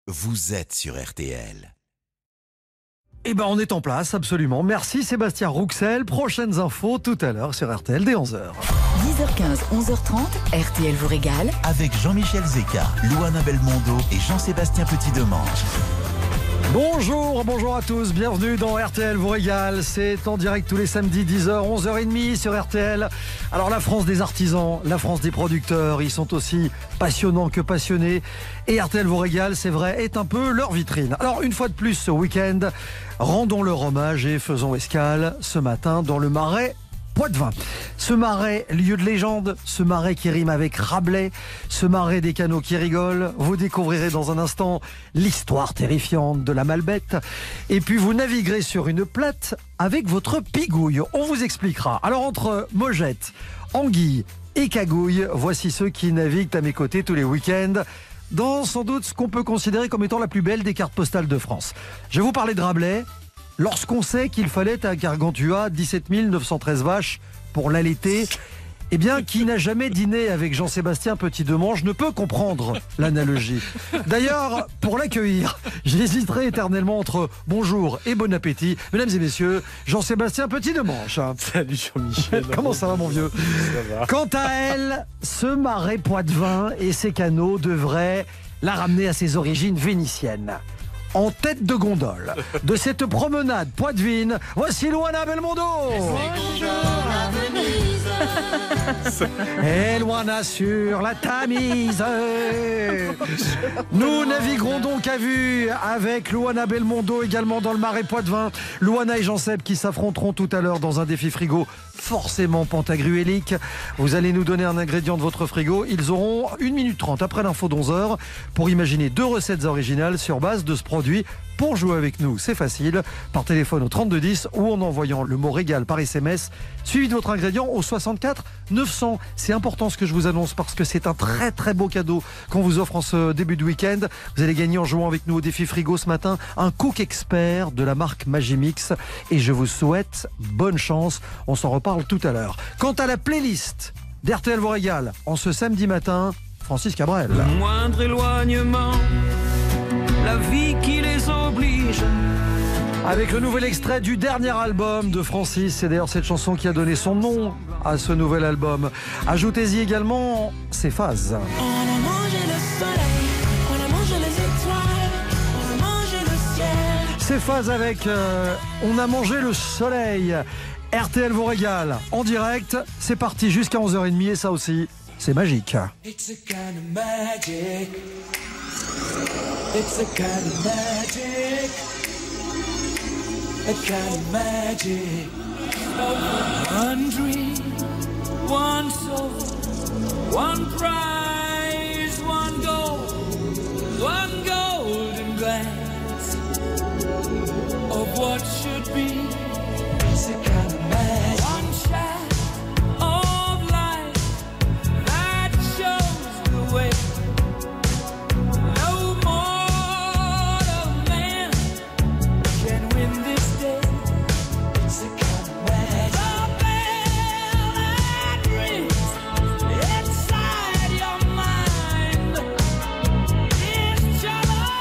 vous êtes sur RTL. Eh ben on est en place, absolument. Merci Sébastien Rouxel. Prochaines infos tout à l'heure sur RTL dès 11h. 10h15, 11h30, RTL vous régale. Avec Jean-Michel Zeka, Louana Belmondo et Jean-Sébastien Petit-Demange. Bonjour à tous, bienvenue dans RTL vous régale. C'est en direct tous les samedis 10h, 11h30 sur RTL. Alors la France des artisans, la France des producteurs, ils sont aussi passionnants que passionnés. Et RTL vous régale, c'est vrai, est un peu leur vitrine. Alors une fois de plus ce week-end, rendons leur hommage et faisons escale ce matin dans le Marais Poitevin. Ce marais, lieu de légende, ce marais qui rime avec Rabelais, ce marais des canaux qui rigolent. Vous découvrirez dans un instant l'histoire terrifiante de la Malbête. Et puis vous naviguerez sur une plate avec votre pigouille. On vous expliquera. Alors entre Mojette, Anguille et Cagouille, voici ceux qui naviguent à mes côtés tous les week-ends dans sans doute ce qu'on peut considérer comme étant la plus belle des cartes postales de France. Je vais vous parler de Rabelais. Lorsqu'on sait qu'il fallait à Gargantua 17 913 vaches pour l'allaiter, eh bien, qui n'a jamais dîné avec Jean-Sébastien Petit-Demange ne peut comprendre l'analogie. D'ailleurs, pour l'accueillir, j'hésiterai éternellement entre bonjour et bon appétit. Mesdames et messieurs, Jean-Sébastien Petit-Demange. Salut Jean-Michel. Comment ça va mon vieux? Ça va. Quant à elle, ce marais Poitevin et ses canaux devraient la ramener à ses origines vénitiennes. En tête de gondole de cette promenade poitevine, voici Louana Belmondo. Et Louana sur la Tamise. Nous naviguerons donc à vue avec Louana Belmondo également dans le Marais Poitevin. Louana et Jean-Seb qui s'affronteront tout à l'heure dans un défi frigo forcément pantagruélique. Vous allez nous donner un ingrédient de votre frigo. Ils auront 1 minute 30 après l'info d'11h pour imaginer 2 recettes originales sur base de ce produit. Pour jouer avec nous, c'est facile, par téléphone au 3210 ou en envoyant le mot régal par SMS, suivi de votre ingrédient au 64 900. C'est important ce que je vous annonce parce que c'est un très très beau cadeau qu'on vous offre en ce début de week-end. Vous allez gagner en jouant avec nous au défi frigo ce matin un cook expert de la marque Magimix et je vous souhaite bonne chance. On s'en reparle tout à l'heure. Quant à la playlist d'RTL vous régale en ce samedi matin, Francis Cabrel. Le moindre éloignement, la vie qui les oblige. Avec le nouvel extrait du dernier album de Francis, c'est d'ailleurs cette chanson qui a donné son nom à ce nouvel album. Ajoutez-y également ces phases. On a mangé le soleil, on a mangé les étoiles, on a mangé le ciel. Ces phases avec On a mangé le soleil. RTL vous régale en direct, c'est parti jusqu'à 11h30 et ça aussi, c'est magique. It's a kind of magic. It's a kind of magic. A kind of magic. One dream, one soul, one prize, one golden glance of what should be. It's a kind of magic. One shaft of light that shows the way.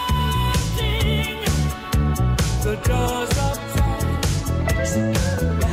Doors of time.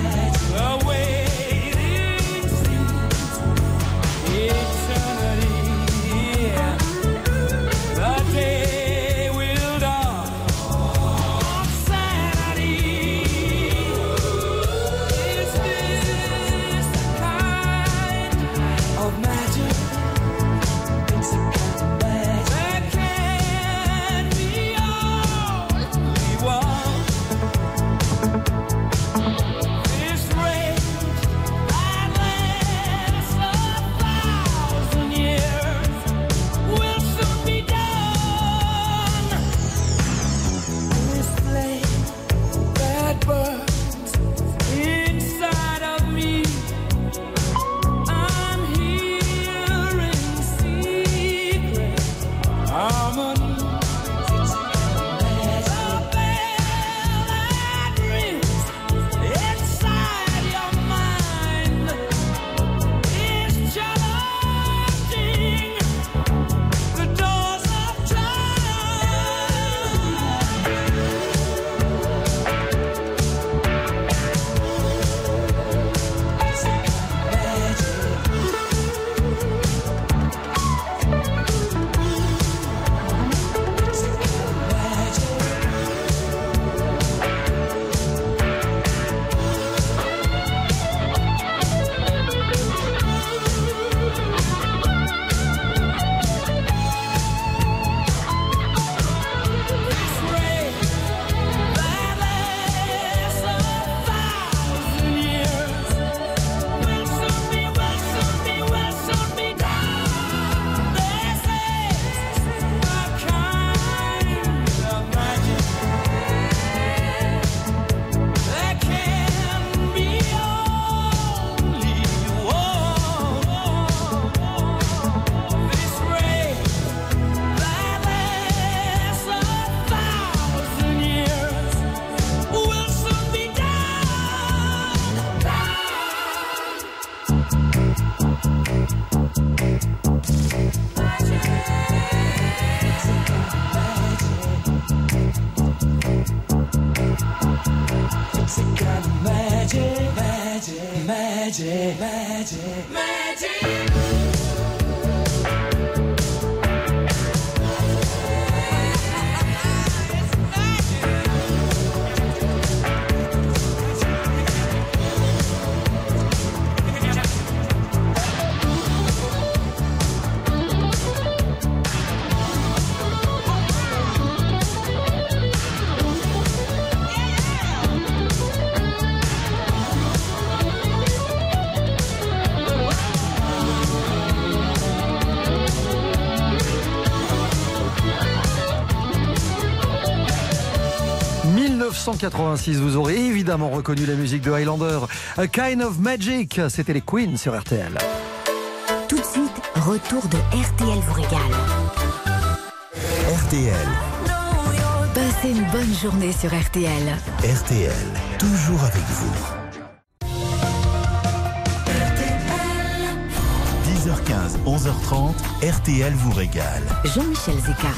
Magic, magic, magic. « 1986, vous aurez évidemment reconnu la musique de Highlander. A Kind of Magic, c'était les Queens sur RTL. Tout de suite, retour de RTL vous régale. RTL, Passez une bonne journée sur RTL. RTL, toujours avec vous. 10h15, 11h30, RTL vous régale. Jean-Michel Zeka.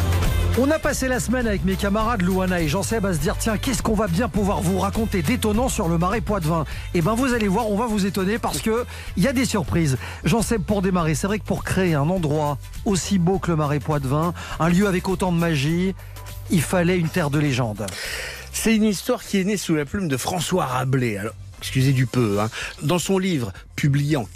On a passé la semaine avec mes camarades Louana et Jean-Seb à se dire tiens, qu'est-ce qu'on va bien pouvoir vous raconter d'étonnant sur le Marais Poitevin. Et ben vous allez voir, on va vous étonner parce que il y a des surprises. Jean-Seb, pour démarrer, c'est vrai que pour créer un endroit aussi beau que le Marais Poitevin, un lieu avec autant de magie, il fallait une terre de légende. C'est une histoire qui est née sous la plume de François Rabelais. Alors, excusez du peu, hein. Dans son livre, publié en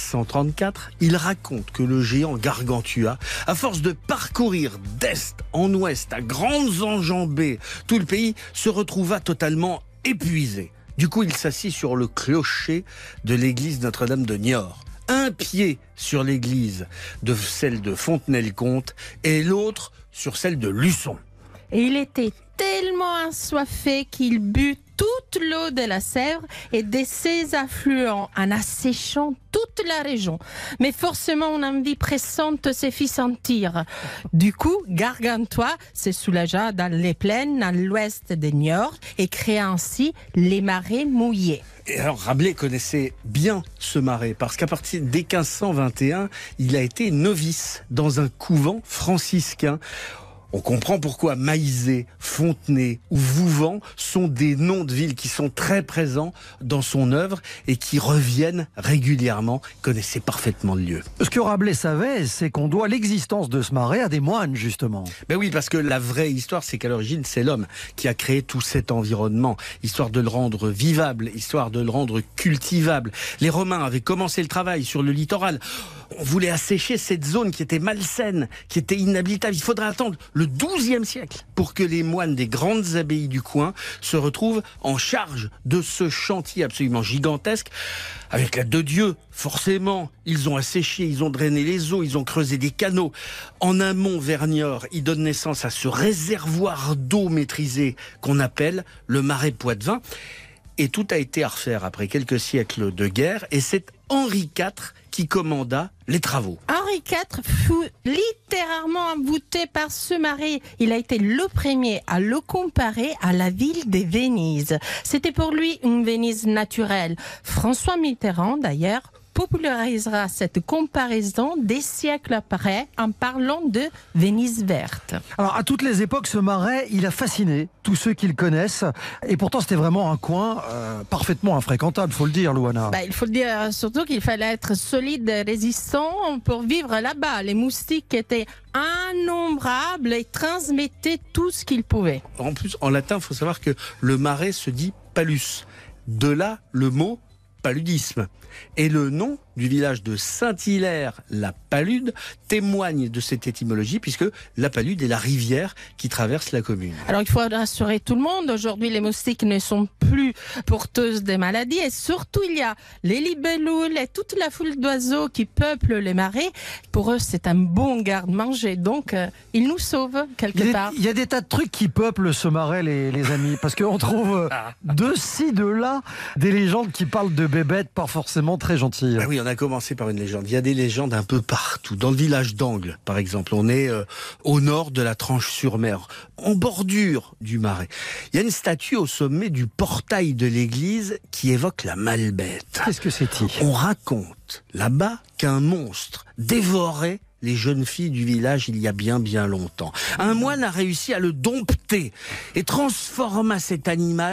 1534, il raconte que le géant Gargantua, à force de parcourir d'est en ouest à grandes enjambées tout le pays, se retrouva totalement épuisé. Du coup, il s'assit sur le clocher de l'église Notre-Dame de Niort. Un pied sur l'église de celle de Fontenay-le-Comte et l'autre sur celle de Luçon. Et il était tellement assoiffé qu'il but toute l'eau de la Sèvre et de ses affluents en asséchant toute la région. Mais forcément, une envie pressante se fit sentir. Du coup, Gargantua se soulagea dans les plaines à l'ouest de Niort et créa ainsi les marais mouillés. Et alors Rabelais connaissait bien ce marais parce qu'à partir dès 1521, il a été novice dans un couvent franciscain. On comprend pourquoi Maillezais, Fontenay ou Vouvant sont des noms de villes qui sont très présents dans son œuvre et qui reviennent régulièrement. Il connaissait parfaitement le lieu. Ce que Rabelais savait, c'est qu'on doit l'existence de ce marais à des moines, justement. Ben oui, parce que la vraie histoire, c'est qu'à l'origine, c'est l'homme qui a créé tout cet environnement, histoire de le rendre vivable, histoire de le rendre cultivable. Les Romains avaient commencé le travail sur le littoral. On voulait assécher cette zone qui était malsaine, qui était inhabitable. Il faudrait attendre le XIIe siècle pour que les moines des grandes abbayes du coin se retrouvent en charge de ce chantier absolument gigantesque. Avec l'aide de Dieu, forcément, ils ont asséché, ils ont drainé les eaux, ils ont creusé des canaux. En amont, vers Niort, ils donnent naissance à ce réservoir d'eau maîtrisé qu'on appelle le Marais Poitevin. Et tout a été à refaire après quelques siècles de guerre. Et c'est Henri IV qui commanda les travaux. Henri IV fut littéralement embouté par ce marais. Il a été le premier à le comparer à la ville de Venise. C'était pour lui une Venise naturelle. François Mitterrand, d'ailleurs, popularisera cette comparaison des siècles après en parlant de Venise verte. Alors, à toutes les époques, ce marais, il a fasciné tous ceux qui le connaissent. Et pourtant, c'était vraiment un coin parfaitement infréquentable, faut le dire, Louana. Il faut le dire surtout qu'il fallait être solide et résistant pour vivre là-bas. Les moustiques étaient innombrables et transmettaient tout ce qu'ils pouvaient. En plus, en latin, il faut savoir que le marais se dit palus. De là, le mot paludisme. Et le nom du village de Saint-Hilaire-la-Palude témoigne de cette étymologie puisque la Palude est la rivière qui traverse la commune. Alors il faut rassurer tout le monde, aujourd'hui les moustiques ne sont plus porteuses des maladies et surtout il y a les libellules et toute la foule d'oiseaux qui peuplent les marais. Pour eux c'est un bon garde-manger, donc ils nous sauvent quelque part. Il y a des tas de trucs qui peuplent ce marais les amis, parce qu'on trouve de ci, de là des légendes qui parlent de bébêtes pas forcément très gentilles. Ah oui, on a commencé par une légende. Il y a des légendes un peu partout. Dans le village d'Angles, par exemple, on est au nord de la Tranche-sur-Mer, en bordure du marais. Il y a une statue au sommet du portail de l'église qui évoque la Malbête. Qu'est-ce que c'est-il ? On raconte là-bas qu'un monstre dévorait les jeunes filles du village il y a bien longtemps. Un moine a réussi à le dompter et transforma cet animal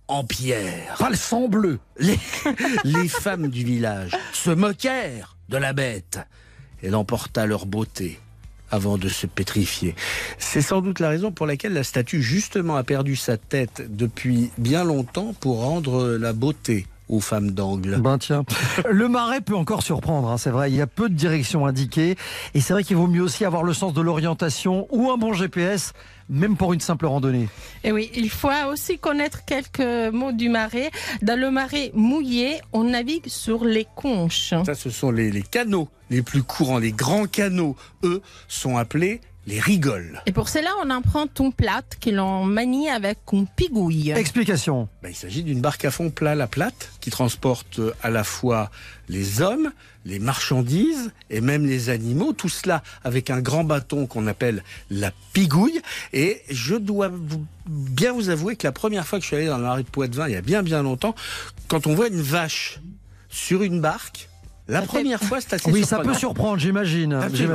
en pierre. Pas le sang bleu. Les femmes du village se moquèrent de la bête. Elle emporta leur beauté avant de se pétrifier. C'est sans doute la raison pour laquelle la statue justement a perdu sa tête depuis bien longtemps pour rendre la beauté aux femmes d'Angle. Ben tiens, le Marais peut encore surprendre, hein, c'est vrai, il y a peu de directions indiquées et c'est vrai qu'il vaut mieux aussi avoir le sens de l'orientation ou un bon GPS, même pour une simple randonnée. Et oui, il faut aussi connaître quelques mots du Marais. Dans le Marais mouillé, on navigue sur les conches. Ça, ce sont les canaux les plus courants. Les grands canaux, eux, sont appelés les rigoles. Et pour cela, on emprunte une plate que l'on manie avec une pigouille. Explication. Il s'agit d'une barque à fond plat, la plate, qui transporte à la fois les hommes, les marchandises et même les animaux, tout cela avec un grand bâton qu'on appelle la pigouille. Et je dois bien vous avouer que la première fois que je suis allé dans le Marais de Poitevin, il y a bien longtemps, quand on voit une vache sur une barque, la première fois, c'est assez oui, surprenant. ça peut surprendre, j'imagine.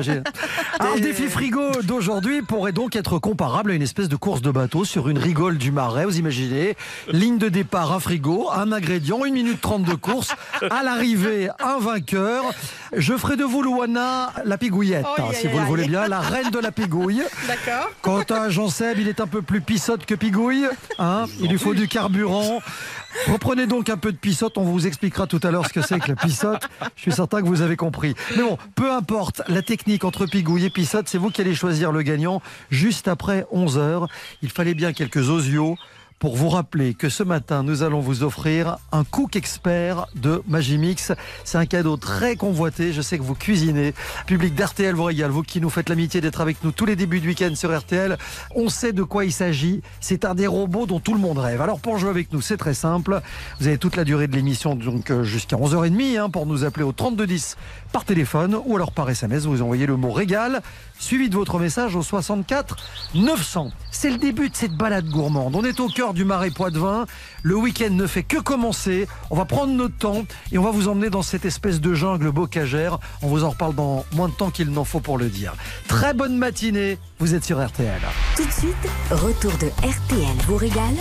Alors, le défi frigo d'aujourd'hui pourrait donc être comparable à une espèce de course de bateau sur une rigole du Marais. Vous imaginez, ligne de départ, un frigo, un ingrédient, 1 minute 30 de course. À l'arrivée, un vainqueur. Je ferai de vous, Louana, la pigouillette, si vous le voulez bien, la reine de la pigouille. D'accord. Quant à Jean-Seb, il est un peu plus pissotte que pigouille. Hein, il lui faut du carburant. Reprenez donc un peu de pissotte, on vous expliquera tout à l'heure ce que c'est que la pissotte. Je suis certain que vous avez compris. Mais bon, peu importe la technique entre pigouille et pissotte, c'est vous qui allez choisir le gagnant juste après 11h. Il fallait bien quelques osios pour vous rappeler que ce matin, nous allons vous offrir un Cook Expert de Magimix. C'est un cadeau très convoité. Je sais que vous cuisinez. Public d'RTL vous régale. Vous qui nous faites l'amitié d'être avec nous tous les débuts de week-end sur RTL. On sait de quoi il s'agit. C'est un des robots dont tout le monde rêve. Alors pour jouer avec nous, c'est très simple. Vous avez toute la durée de l'émission, donc jusqu'à 11h30, pour nous appeler au 3210 par téléphone ou alors par SMS. Vous envoyez le mot régal suivi de votre message au 64 900. C'est le début de cette balade gourmande. On est au cœur du Marais Poitevin. Le week-end ne fait que commencer. On va prendre notre temps et on va vous emmener dans cette espèce de jungle bocagère. On vous en reparle dans moins de temps qu'il n'en faut pour le dire. Très bonne matinée. Vous êtes sur RTL. Tout de suite, retour de RTL vous régale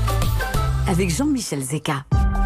avec Jean-Michel Zeka.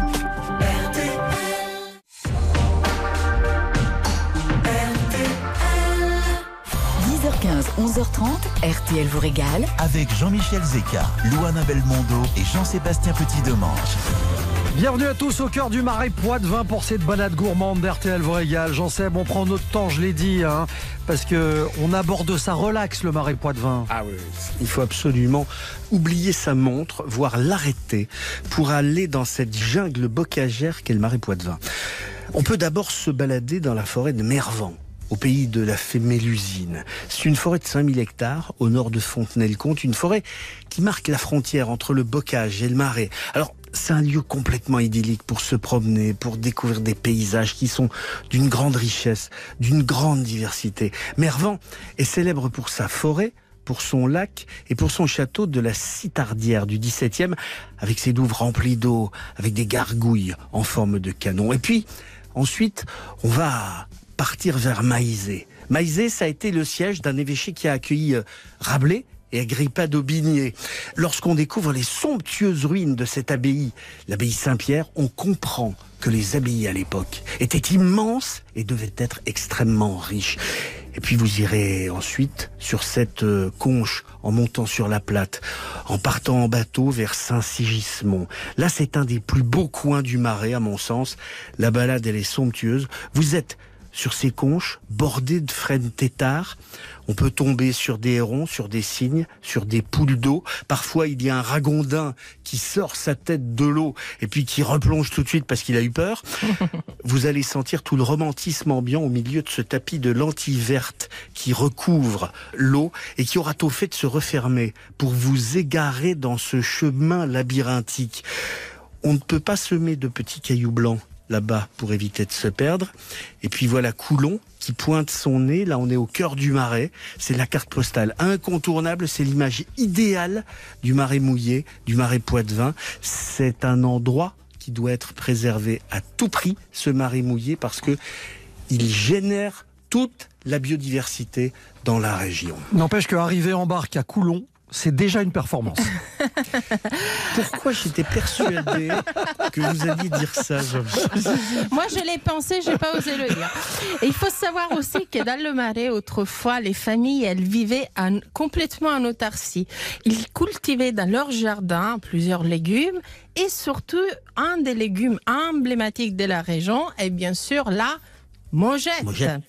10h15, 11h30, RTL vous régale avec Jean-Michel Zeka, Louana Belmondo et Jean-Sébastien Petit-Demange. Bienvenue à tous au cœur du Marais Poitevin pour cette balade gourmande d'RTL vous régale. Jean-Seb, on prend notre temps, je l'ai dit, parce qu'on aborde ça relax, le Marais Poitevin. Ah oui, il faut absolument oublier sa montre, voire l'arrêter pour aller dans cette jungle bocagère qu'est le Marais Poitevin. On peut d'abord se balader dans la forêt de Mervan, au pays de la fée Mélusine. C'est une forêt de 5000 hectares au nord de Fontenay-le-Comte, une forêt qui marque la frontière entre le bocage et le Marais. Alors, c'est un lieu complètement idyllique pour se promener, pour découvrir des paysages qui sont d'une grande richesse, d'une grande diversité. Mervan est célèbre pour sa forêt, pour son lac et pour son château de la Citardière du XVIIe, avec ses douves remplies d'eau, avec des gargouilles en forme de canon. Et puis, ensuite, on va partir vers Maillezais. Maillezais, ça a été le siège d'un évêché qui a accueilli Rabelais et Agrippa d'Aubigné. Lorsqu'on découvre les somptueuses ruines de cette abbaye, l'abbaye Saint-Pierre, on comprend que les abbayes à l'époque étaient immenses et devaient être extrêmement riches. Et puis vous irez ensuite sur cette conche en montant sur la Plate, en partant en bateau vers Saint-Sigismond. Là, c'est un des plus beaux coins du Marais, à mon sens. La balade, elle est somptueuse. Vous êtes sur ces conches, bordées de frênes têtards. On peut tomber sur des hérons, sur des cygnes, sur des poules d'eau. Parfois, il y a un ragondin qui sort sa tête de l'eau et puis qui replonge tout de suite parce qu'il a eu peur. Vous allez sentir tout le romantisme ambiant au milieu de ce tapis de lentilles vertes qui recouvre l'eau et qui aura tôt fait de se refermer pour vous égarer dans ce chemin labyrinthique. On ne peut pas semer de petits cailloux blancs là-bas pour éviter de se perdre. Et puis voilà Coulon qui pointe son nez. Là, on est au cœur du Marais. C'est la carte postale incontournable. C'est l'image idéale du Marais mouillé, du Marais Poitevin. C'est un endroit qui doit être préservé à tout prix, ce Marais mouillé, parce que il génère toute la biodiversité dans la région. N'empêche qu'arriver en barque à Coulon, c'est déjà une performance. Pourquoi j'étais persuadé que vous alliez dire ça, Jean? Moi, je l'ai pensé, je n'ai pas osé le dire. Et il faut savoir aussi que dans le Marais, autrefois, les familles, elles vivaient complètement en autarcie. Ils cultivaient dans leur jardin plusieurs légumes et surtout, un des légumes emblématiques de la région est bien sûr la Mojette.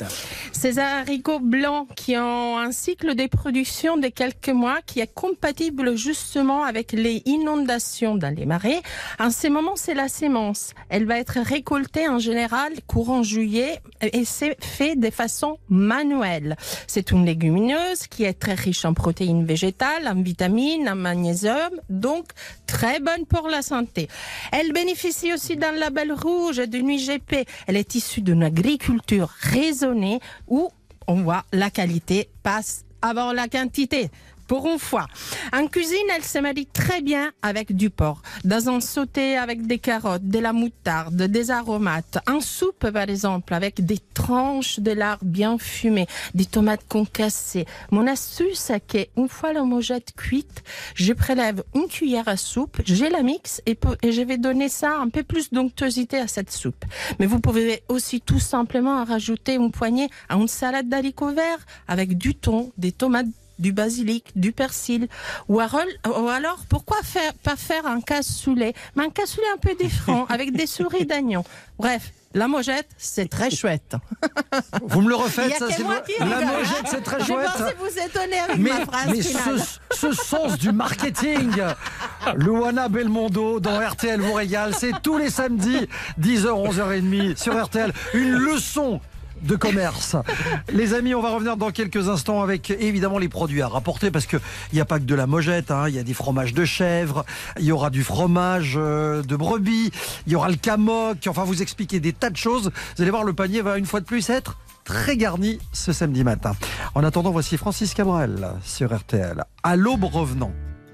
Ces haricots blancs qui ont un cycle de production de quelques mois qui est compatible justement avec les inondations dans les marais. En ce moment, c'est la sémence. Elle va être récoltée en général courant juillet et c'est fait de façon manuelle. C'est une légumineuse qui est très riche en protéines végétales, en vitamines, en magnésium, donc très bonne pour la santé. Elle bénéficie aussi d'un label rouge de NUIGP. Elle est issue d'une agriculture raisonnée où on voit la qualité passe avant la quantité. Pour une fois. En cuisine, elle se marie très bien avec du porc. Dans un sauté avec des carottes, de la moutarde, des aromates. En soupe, par exemple, avec des tranches de lard bien fumées, des tomates concassées. Mon astuce, c'est qu'une fois la Mojette cuite, je prélève une cuillère à soupe, je la mixe et je vais donner ça un peu plus d'onctuosité à cette soupe. Mais vous pouvez aussi tout simplement rajouter une poignée à une salade d'haricots verts avec du thon, des tomates, du basilic, du persil, ou alors pourquoi pas faire un cassoulet, mais un cassoulet un peu différent avec des souris d'agneau. Bref, la Mojette, c'est très chouette. Vous me le refaites, ça, c'est moi qui la Mojette, c'est très chouette. Je pensais vous étonner avec ma phrase finale. Ce sens du marketing, Luana Belmondo dans RTL vous régale, c'est tous les samedis 10h 11h30 sur RTL, une leçon de commerce. Les amis, on va revenir dans quelques instants avec évidemment les produits à rapporter parce qu'il n'y a pas que de la Mojette, il y a des fromages de chèvre, il y aura du fromage de brebis, il y aura le camoc, enfin vous expliquez des tas de choses. Vous allez voir, le panier va une fois de plus être très garni ce samedi matin. En attendant, voici Francis Cabrel sur RTL. À l'aube revenant.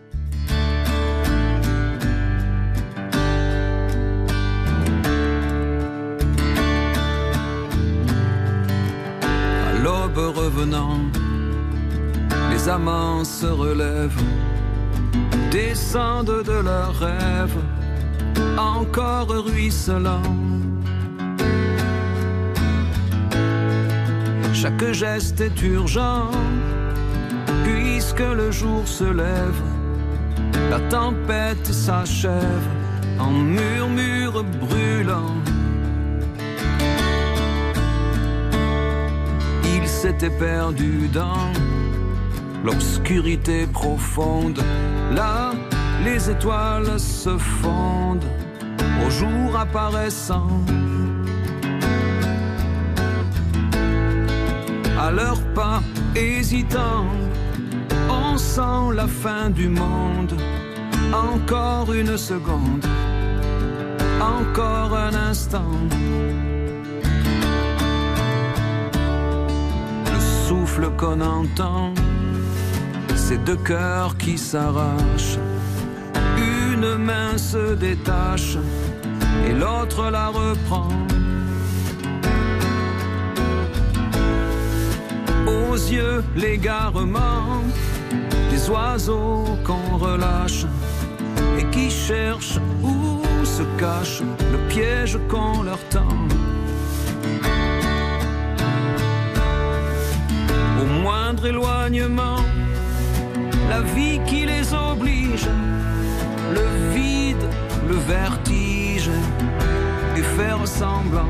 L'aube revenant, les amants se relèvent, descendent de leurs rêves, encore ruisselants. Chaque geste est urgent, puisque le jour se lève, la tempête s'achève en murmures brûlants. Il s'était perdu dans l'obscurité profonde. Là, les étoiles se fondent au jour apparaissant. À leurs pas hésitants, on sent la fin du monde. Encore une seconde, encore un instant. Souffle qu'on entend, c'est deux cœurs qui s'arrachent. Une main se détache et l'autre la reprend. Aux yeux l'égarement des oiseaux qu'on relâche et qui cherchent où se cache le piège qu'on leur tend. Au moindre éloignement, la vie qui les oblige, le vide, le vertige, et faire semblant.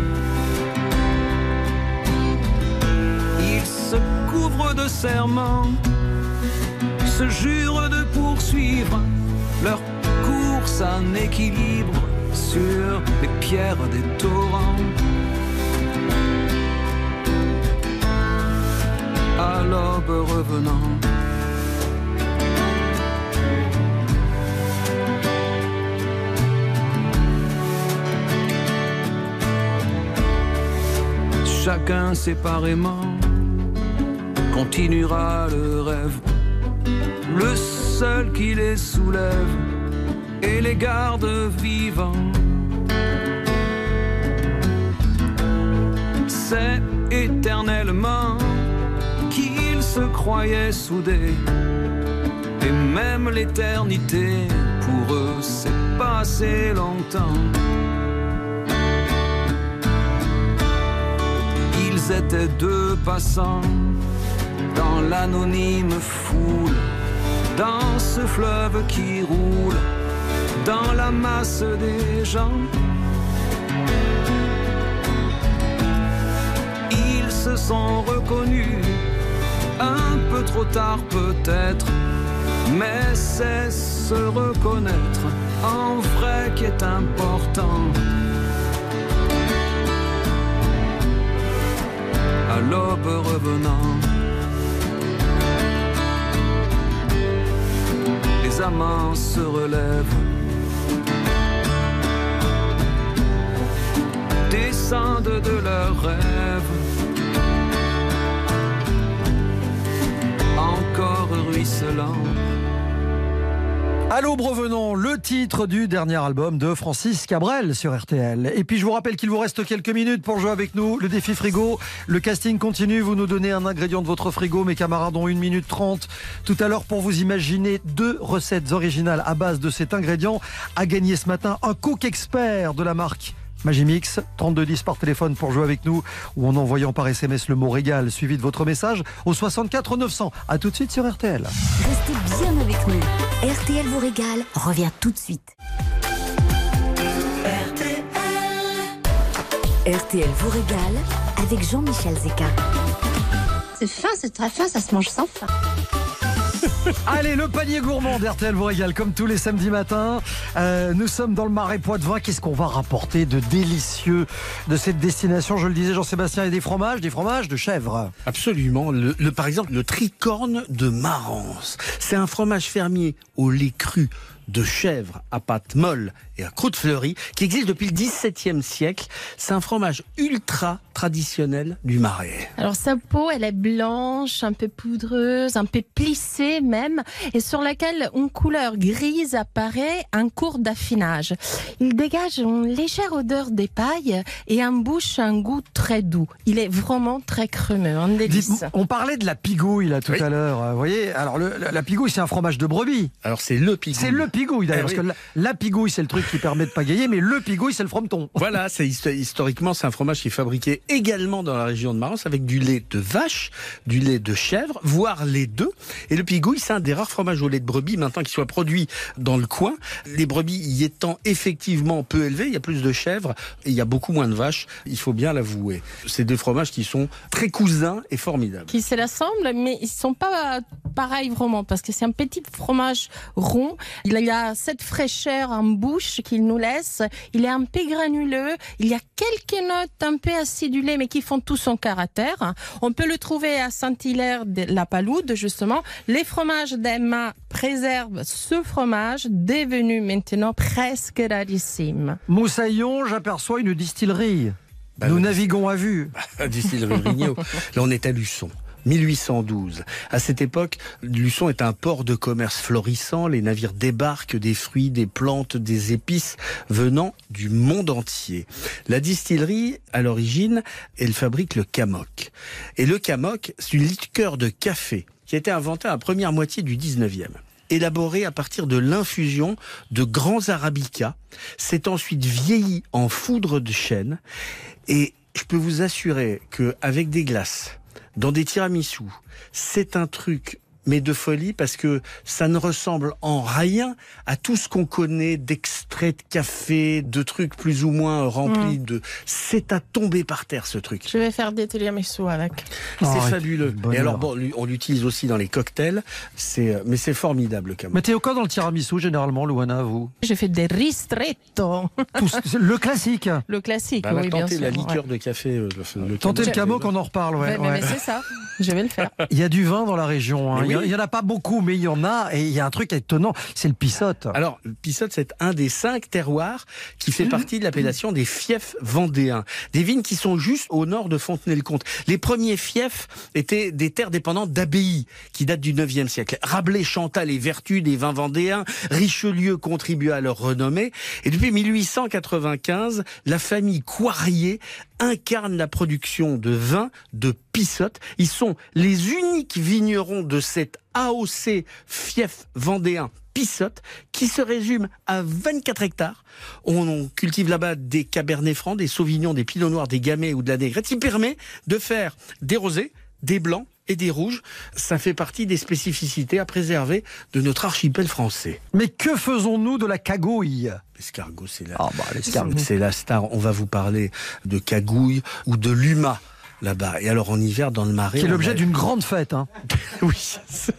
Ils se couvrent de serments, se jurent de poursuivre leur course en équilibre sur les pierres des torrents. À l'aube revenant, chacun séparément continuera le rêve, le seul qui les soulève et les garde vivants. C'est éternellement qu'ils se croyaient soudés Et même l'éternité, pour eux, c'est passé longtemps. Ils étaient deux passants dans l'anonyme foule, dans ce fleuve qui roule, dans la masse des gens. Ils se sont reconnus, un peu trop tard peut-être, mais c'est se reconnaître en vrai qui est important. À l'aube revenant, les amants se relèvent, descendent de leurs rêves, encore ruisselant. À l'aube revenant, le titre du dernier album de Francis Cabrel sur RTL. Et puis je vous rappelle qu'il vous reste quelques minutes pour jouer avec nous. Le défi frigo, le casting continue. Vous nous donnez un ingrédient de votre frigo. Mes camarades ont 1 minute 30 tout à l'heure pour vous imaginer 2 recettes originales à base de cet ingrédient. À gagner ce matin un cook expert de la marque Magimix, 3210 par téléphone pour jouer avec nous ou en envoyant par SMS le mot régal suivi de votre message au 64 900. A tout de suite sur RTL. Restez bien avec nous. RTL vous régale, revient tout de suite. RTL vous régale avec Jean-Michel Zeka. C'est fin, c'est très fin, ça se mange sans fin. Allez, le panier gourmand d'RTL vous régale comme tous les samedis matins. Nous sommes dans le Marais Poitevin. Qu'est-ce qu'on va rapporter de délicieux de cette destination? Je le disais, Jean-Sébastien, il y a des fromages de chèvre. Absolument. Par exemple, le tricorne de Marance. C'est un fromage fermier au lait cru de chèvre à pâte molle et à croûte fleurie qui existe depuis le XVIIe siècle. C'est un fromage ultra traditionnel du Marais. Alors sa peau, elle est blanche, un peu poudreuse, un peu plissée même, et sur laquelle une couleur grise apparaît en cours d'affinage. Il dégage une légère odeur d'épaille et en bouche un goût très doux. Il est vraiment très crémeux, un délice. On parlait de la pigouille là tout à l'heure. Vous voyez, alors la pigouille, c'est un fromage de brebis. Alors c'est le pigouille. C'est le pigouille d'ailleurs, parce que la pigouille, c'est le truc qui permet de pagayer, mais le pigouille, c'est le frometon. Voilà, historiquement, c'est un fromage qui est fabriqué également dans la région de Marance avec du lait de vache, du lait de chèvre, voire les deux. Et le pigouille, c'est un des rares fromages au lait de brebis maintenant qui soit produit dans le coin. Les brebis y étant effectivement peu élevées, il y a plus de chèvres et il y a beaucoup moins de vaches, il faut bien l'avouer. C'est des fromages qui sont très cousins et formidables. Qui se rassemblent, mais ils ne sont pas pareils vraiment, parce que c'est un petit fromage rond. Il y a cette fraîcheur en bouche qu'il nous laisse. Il est un peu granuleux. Il y a quelques notes un peu acidulées, mais qui font tout son caractère. On peut le trouver à Saint-Hilaire de la Paloude, justement. Les fromages d'Emma préservent ce fromage, devenu maintenant presque rarissime. Moussaillon, j'aperçois une distillerie. Nous naviguons à vue. Distillerie Rignot. Là, on est à Luçon. 1812. À cette époque, Luçon est un port de commerce florissant. Les navires débarquent des fruits, des plantes, des épices venant du monde entier. La distillerie, à l'origine, elle fabrique le Camocq. Et le Camocq, c'est une liqueur de café qui a été inventée à la première moitié du 19e. Élaboré à partir de l'infusion de grands arabicas. C'est ensuite vieilli en foudre de chêne. Et je peux vous assurer qu'avec des glaces, dans des tiramisus, c'est un truc mais de folie, parce que ça ne ressemble en rien à tout ce qu'on connaît d'extraits de café, de trucs plus ou moins remplis de... C'est à tomber par terre, ce truc. Je vais faire des tiramisu avec. C'est fabuleux. Et alors, bon, on l'utilise aussi dans les cocktails, mais c'est formidable, quand même. Mais t'es au cas dans le tiramisu, généralement, Louana, vous? J'ai fait des ristretto. Le classique. Le classique, bah, oui, bien sûr. Tentez la liqueur de café. Tentez le Camocq, on en reparle. Mais c'est ça, je vais le faire. Il y a du vin dans la région. Hein. Il n'y en a pas beaucoup, mais il y en a. Et il y a un truc étonnant, c'est le pissotte. Alors, le pissotte, c'est un des 5 terroirs qui fait partie de l'appellation des fiefs vendéens. Des vignes qui sont juste au nord de Fontenay-le-Comte. Les premiers fiefs étaient des terres dépendantes d'abbayes, qui datent du 9e siècle. Rabelais chanta les vertus des vins vendéens. Richelieu contribua à leur renommée. Et depuis 1895, la famille Coirier incarnent la production de vin de Pissotte. Ils sont les uniques vignerons de cet AOC fief vendéen Pissotte, qui se résume à 24 hectares. On cultive là-bas des Cabernet Francs, des Sauvignons, des Pinot Noirs, des Gamay ou de la Négrette, qui permet de faire des rosés, des blancs et des rouges. Ça fait partie des spécificités à préserver de notre archipel français. Mais que faisons-nous de la cagouille ? L'escargot, l'escargot. C'est la star. On va vous parler de cagouille ou de luma là-bas. Et alors en hiver, dans le Marais... Qui est l'objet d'une grande fête. Hein. Oui.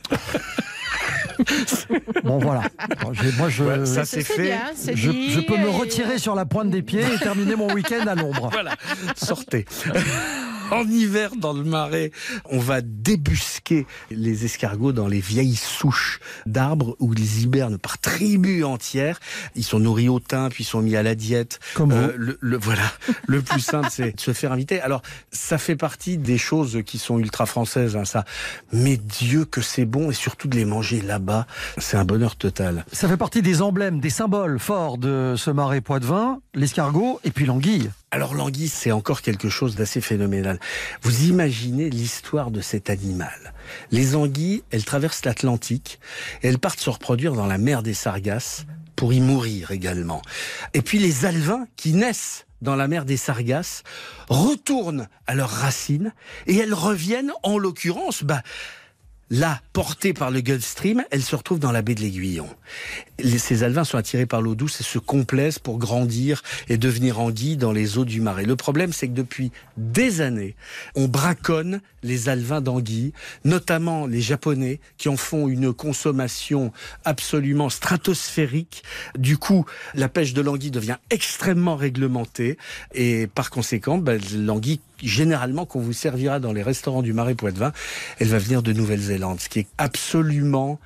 Bon voilà. Ça c'est fait. Bien, Je peux me retirer sur la pointe des pieds et terminer mon week-end à l'ombre. Voilà, sortez. En hiver, dans le Marais, on va débusquer les escargots dans les vieilles souches d'arbres où ils hibernent par tribus entières. Ils sont nourris au thym, puis ils sont mis à la diète. Comment Voilà, le plus simple, c'est de se faire inviter. Alors, ça fait partie des choses qui sont ultra françaises, hein, ça. Mais Dieu que c'est bon, et surtout de les manger là-bas, c'est un bonheur total. Ça fait partie des emblèmes, des symboles forts de ce Marais poitevin, l'escargot et puis l'anguille. Alors l'anguille, c'est encore quelque chose d'assez phénoménal. Vous imaginez l'histoire de cet animal. Les anguilles, elles traversent l'Atlantique et elles partent se reproduire dans la mer des Sargasses pour y mourir également. Et puis les alevins qui naissent dans la mer des Sargasses retournent à leurs racines et elles reviennent, en l'occurrence, là, portées par le Gulf Stream, elles se retrouvent dans la baie de l'Aiguillon. Ces alevins sont attirés par l'eau douce et se complaisent pour grandir et devenir anguilles dans les eaux du Marais. Le problème, c'est que depuis des années, on braconne les alevins d'anguilles, notamment les Japonais, qui en font une consommation absolument stratosphérique. Du coup, la pêche de l'anguille devient extrêmement réglementée et par conséquent, l'anguille, généralement, qu'on vous servira dans les restaurants du Marais poitevin, elle va venir de Nouvelle-Zélande, ce qui est absolument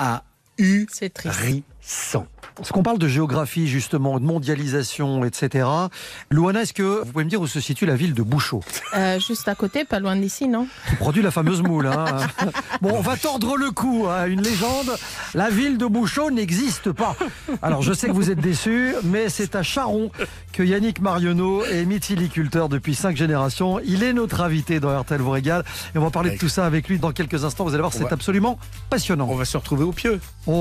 ahurissant. Parce qu'on parle de géographie, justement, de mondialisation, etc. Louana, est-ce que vous pouvez me dire où se situe la ville de Bouchot ? Juste à côté, pas loin d'ici, non ? Qui produit la fameuse moule. Hein. Bon, on va tordre le cou à une légende. La ville de Bouchot n'existe pas. Alors, je sais que vous êtes déçus, mais c'est à Charon que Yannick Marionneau est mythiliculteur depuis 5 générations. Il est notre invité dans RTL vous régale. Et on va parler de tout ça avec lui dans quelques instants. Vous allez voir, c'est absolument passionnant. On va se retrouver au Pieux.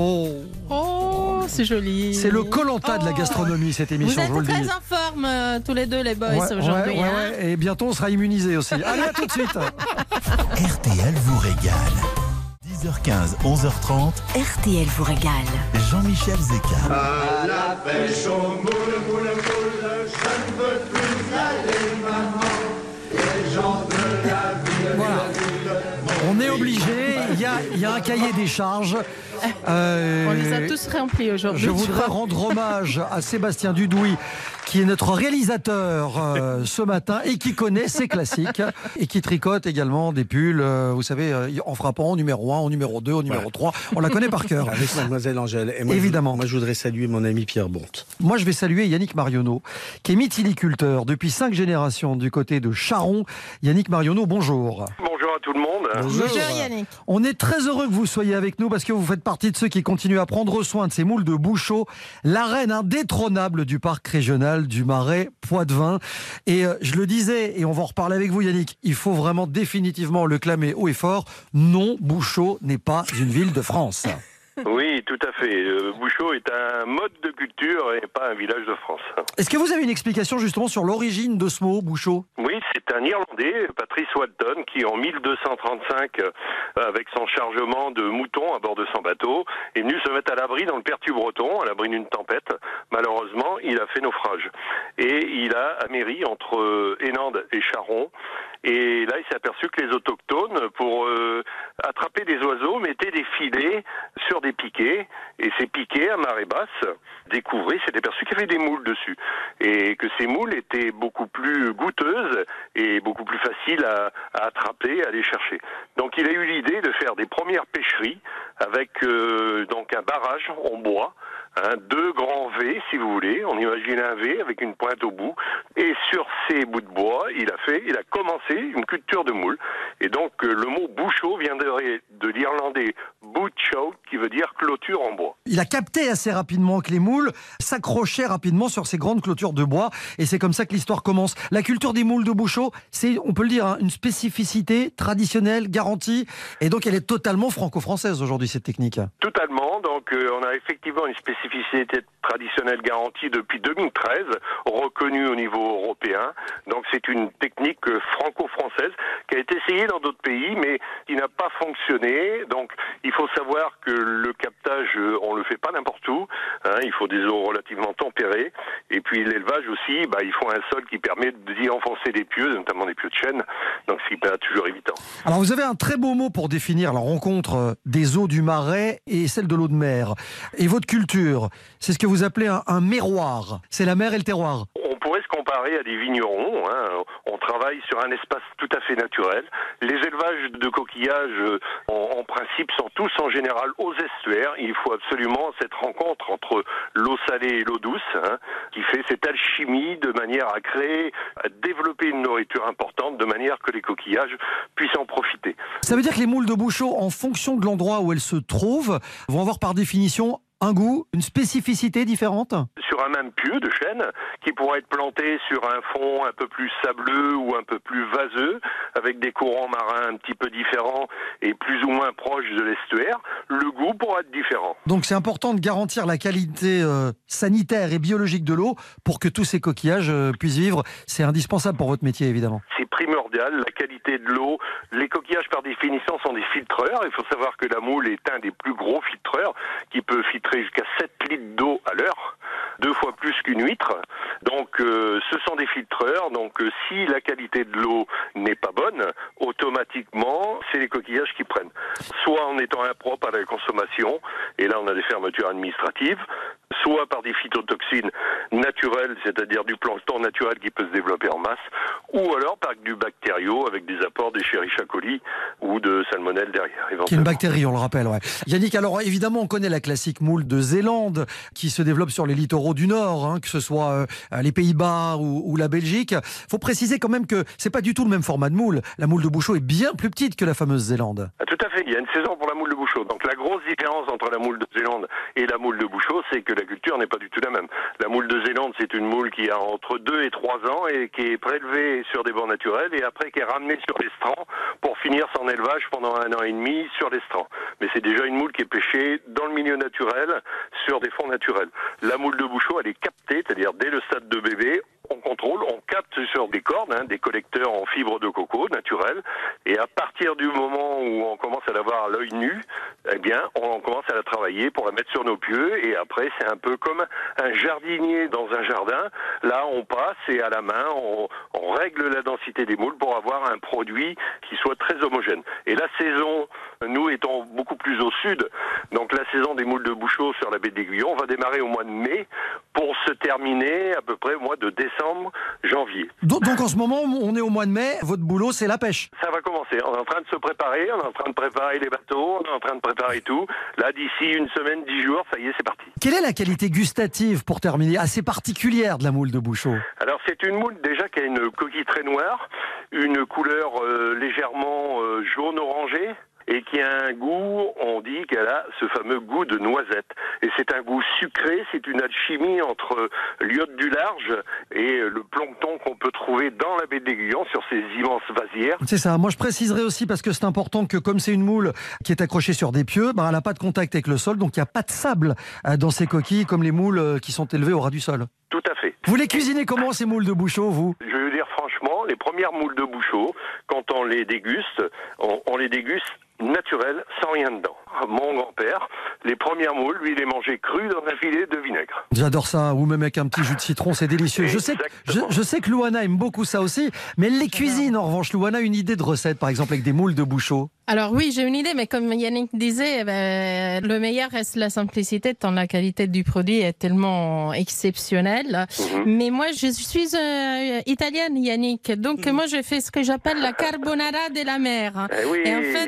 Oh, c'est joli. C'est le Koh-Lanta de la gastronomie, cette émission, je vous le dis. Vous êtes très en forme, tous les deux, les boys, aujourd'hui. Ouais. Et bientôt, on sera immunisés aussi. Allez, à tout de suite. RTL vous régale. 10h15, 11h30. RTL vous régale. Jean-Michel Zeka. À la pêche aux moules, je ne veux plus aller maman. Les gens de la ville, Voilà. On est obligé, il y a un cahier des charges. On les a tous remplis aujourd'hui. Je voudrais rendre hommage à Sébastien Dudouis, qui est notre réalisateur ce matin et qui connaît ses classiques et qui tricote également des pulls, vous savez, en frappant au numéro 1, au numéro 2, au numéro 3. On la connaît par cœur. Avec Mademoiselle Angèle. Et moi, évidemment. Moi, je voudrais saluer mon ami Pierre Bonte. Moi, je vais saluer Yannick Marionneau, qui est mythiliculteur depuis 5 générations du côté de Charon. Yannick Marionneau, bonjour. Bonjour à tout le monde. Bonjour Yannick. On est très heureux que vous soyez avec nous parce que vous faites partie de ceux qui continuent à prendre soin de ces moules de Bouchot, la reine indétrônable du parc régional du Marais poitevin. Et je le disais, et on va en reparler avec vous Yannick, il faut vraiment définitivement le clamer haut et fort, non, Bouchot n'est pas une ville de France. Oui, tout à fait. Bouchot est un mode de culture et pas un village de France. Est-ce que vous avez une explication justement sur l'origine de ce mot, Bouchot ? Oui, c'est un Irlandais, Patrice Walton, qui en 1235, avec son chargement de moutons à bord de son bateau, est venu se mettre à l'abri dans le Pertu breton, à l'abri d'une tempête. Malheureusement, il a fait naufrage. Et il a améri entre Hélande et Charon. Et là, il s'est aperçu que les autochtones, pour attraper des oiseaux, mettaient des filets sur des piquets. Et ces piquets, à marée basse, découvraient, s'est aperçu qu'il y avait des moules dessus. Et que ces moules étaient beaucoup plus goûteuses et beaucoup plus faciles à attraper, à aller chercher. Donc il a eu l'idée de faire des premières pêcheries avec donc un barrage en bois, 2 grands V, si vous voulez. On imagine un V avec une pointe au bout. Et sur ces bouts de bois, il a commencé une culture de moule. Et donc, le mot bouchot vient de l'irlandais butchoat, qui veut dire clôture en bois. Il a capté assez rapidement que les moules s'accrochaient rapidement sur ces grandes clôtures de bois. Et c'est comme ça que l'histoire commence. La culture des moules de Bouchot, c'est, on peut le dire, une spécificité traditionnelle, garantie. Et donc, elle est totalement franco-française aujourd'hui, cette technique. Totalement. Donc, on a effectivement une spécificité traditionnelle garantie depuis 2013, reconnue au niveau européen. Donc, c'est une technique franco-française qui a été essayée dans d'autres pays, mais qui n'a pas fonctionné. Donc, il faut savoir que le captage, on le fait pas n'importe où. Il faut des eaux relativement tempérées. Et puis, l'élevage aussi, il faut un sol qui permet d'y enfoncer des pieux, notamment des pieux de chêne. Donc, ce qui n'est pas toujours évident. Alors, vous avez un très beau mot pour définir la rencontre des eaux du Marais et celle de l'eau de mer. Et votre culture, c'est ce que vous appelez un méroir. C'est la mer et le terroir. On pourrait se comparer à des vignerons. On travaille sur un espace tout à fait naturel. Les élevages de coquillages, en principe, sont tous en général aux estuaires. Il faut absolument cette rencontre entre l'eau salée et l'eau douce, qui fait cette alchimie de manière à créer, à développer une nourriture importante, de manière que les coquillages puissent en profiter. Ça veut dire que les moules de Bouchot, en fonction de l'endroit où elles se trouvent, vont avoir par définition un goût, une spécificité différente? Sur un même pieu de chêne, qui pourrait être planté sur un fond un peu plus sableux ou un peu plus vaseux, avec des courants marins un petit peu différents et plus ou moins proches de l'estuaire, le goût pourra être différent. Donc c'est important de garantir la qualité sanitaire et biologique de l'eau pour que tous ces coquillages puissent vivre. C'est indispensable pour votre métier, évidemment. C'est primordial, la qualité de l'eau. Les coquillages, par définition, sont des filtreurs. Il faut savoir que la moule est un des plus gros filtreurs, qui peut filtrer jusqu'à 7 litres d'eau à l'heure, 2 fois plus qu'une huître. Donc ce sont des filtreurs. Donc si la qualité de l'eau n'est pas bonne, automatiquement c'est les coquillages qui prennent. Soit en étant impropres à la consommation, et là on a des fermetures administratives, soit par des phytotoxines naturelles, c'est-à-dire du plancton naturel qui peut se développer en masse, ou alors par du bactério avec des apports d'Escherichia coli ou de salmonelle derrière. Qui est une bactérie, on le rappelle. Ouais. Yannick, alors évidemment on connaît la classique moule de Zélande qui se développe sur les littoraux du Nord, que ce soit les Pays-Bas ou la Belgique. Il faut préciser quand même que c'est pas du tout le même format de moule. La moule de Bouchot est bien plus petite que la fameuse Zélande. Tout à fait, il y a une saison pour la moule de Bouchot. Donc la grosse différence entre la moule de Zélande et la moule de Bouchot, c'est que la culture n'est pas du tout la même. La moule de Zélande, c'est une moule qui a entre 2 et 3 ans et qui est prélevée sur des bancs naturels et après qui est ramenée sur l'estran pour finir son élevage pendant 1 an et demi sur l'estran. Mais c'est déjà une moule qui est pêchée dans le milieu naturel, sur des fonds naturels. La moule de Bouchot, elle est captée, c'est-à-dire dès le stade de bébé, on contrôle, on capte sur des cordes, des collecteurs en fibre de coco naturel, et à partir du moment où on commence à l'avoir à l'œil nu, eh bien, on commence à la travailler pour la mettre sur nos pieux, et après, c'est un peu comme un jardinier dans un jardin. Là, on passe et à la main, on règle la densité des moules pour avoir un produit qui soit très homogène. Et la saison, nous étant beaucoup plus au sud, donc la saison des moules de Bouchot sur la baie d'Aiguillon va démarrer au mois de mai pour se terminer à peu près au mois de décembre, janvier. Donc en ce moment, on est au mois de mai, votre boulot c'est la pêche. Ça va commencer, on est en train de se préparer, on est en train de préparer les bateaux, on est en train de préparer tout. Là, d'ici une semaine, 10 jours, ça y est, c'est parti. Quelle est la qualité gustative, pour terminer, assez particulière de la moule de Bouchot? Alors c'est une moule déjà qui a une coquille très noire, une couleur légèrement jaune-orangé, et qui a un goût, on dit qu'elle a ce fameux goût de noisette. Et c'est un goût sucré, c'est une alchimie entre l'iode du large et le plancton qu'on peut trouver dans la baie d'Aiguillon sur ces immenses vasières. C'est ça, moi je préciserai aussi parce que c'est important que comme c'est une moule qui est accrochée sur des pieux, elle n'a pas de contact avec le sol, donc il n'y a pas de sable dans ces coquilles comme les moules qui sont élevées au ras du sol. Tout à fait. Vous les cuisinez comment ces moules de Bouchot, vous? Je vais vous dire franchement, les premières moules de Bouchot, quand on les déguste, on les déguste naturelles, sans rien dedans. Mon grand-père, les premières moules, lui, il les mangeait crues dans un filet de vinaigre. J'adore ça, ou même avec un petit jus de citron, c'est délicieux. Je sais que Louana aime beaucoup ça aussi, mais elle les cuisine en revanche. Louana a une idée de recette, par exemple, avec des moules de Bouchot? Alors oui, j'ai une idée, mais comme Yannick disait, le meilleur reste la simplicité, tant la qualité du produit est tellement exceptionnelle. Mais moi, je suis italienne, Yannick, donc moi je fais ce que j'appelle la carbonara de la mer. Oui. Et en fait, j'y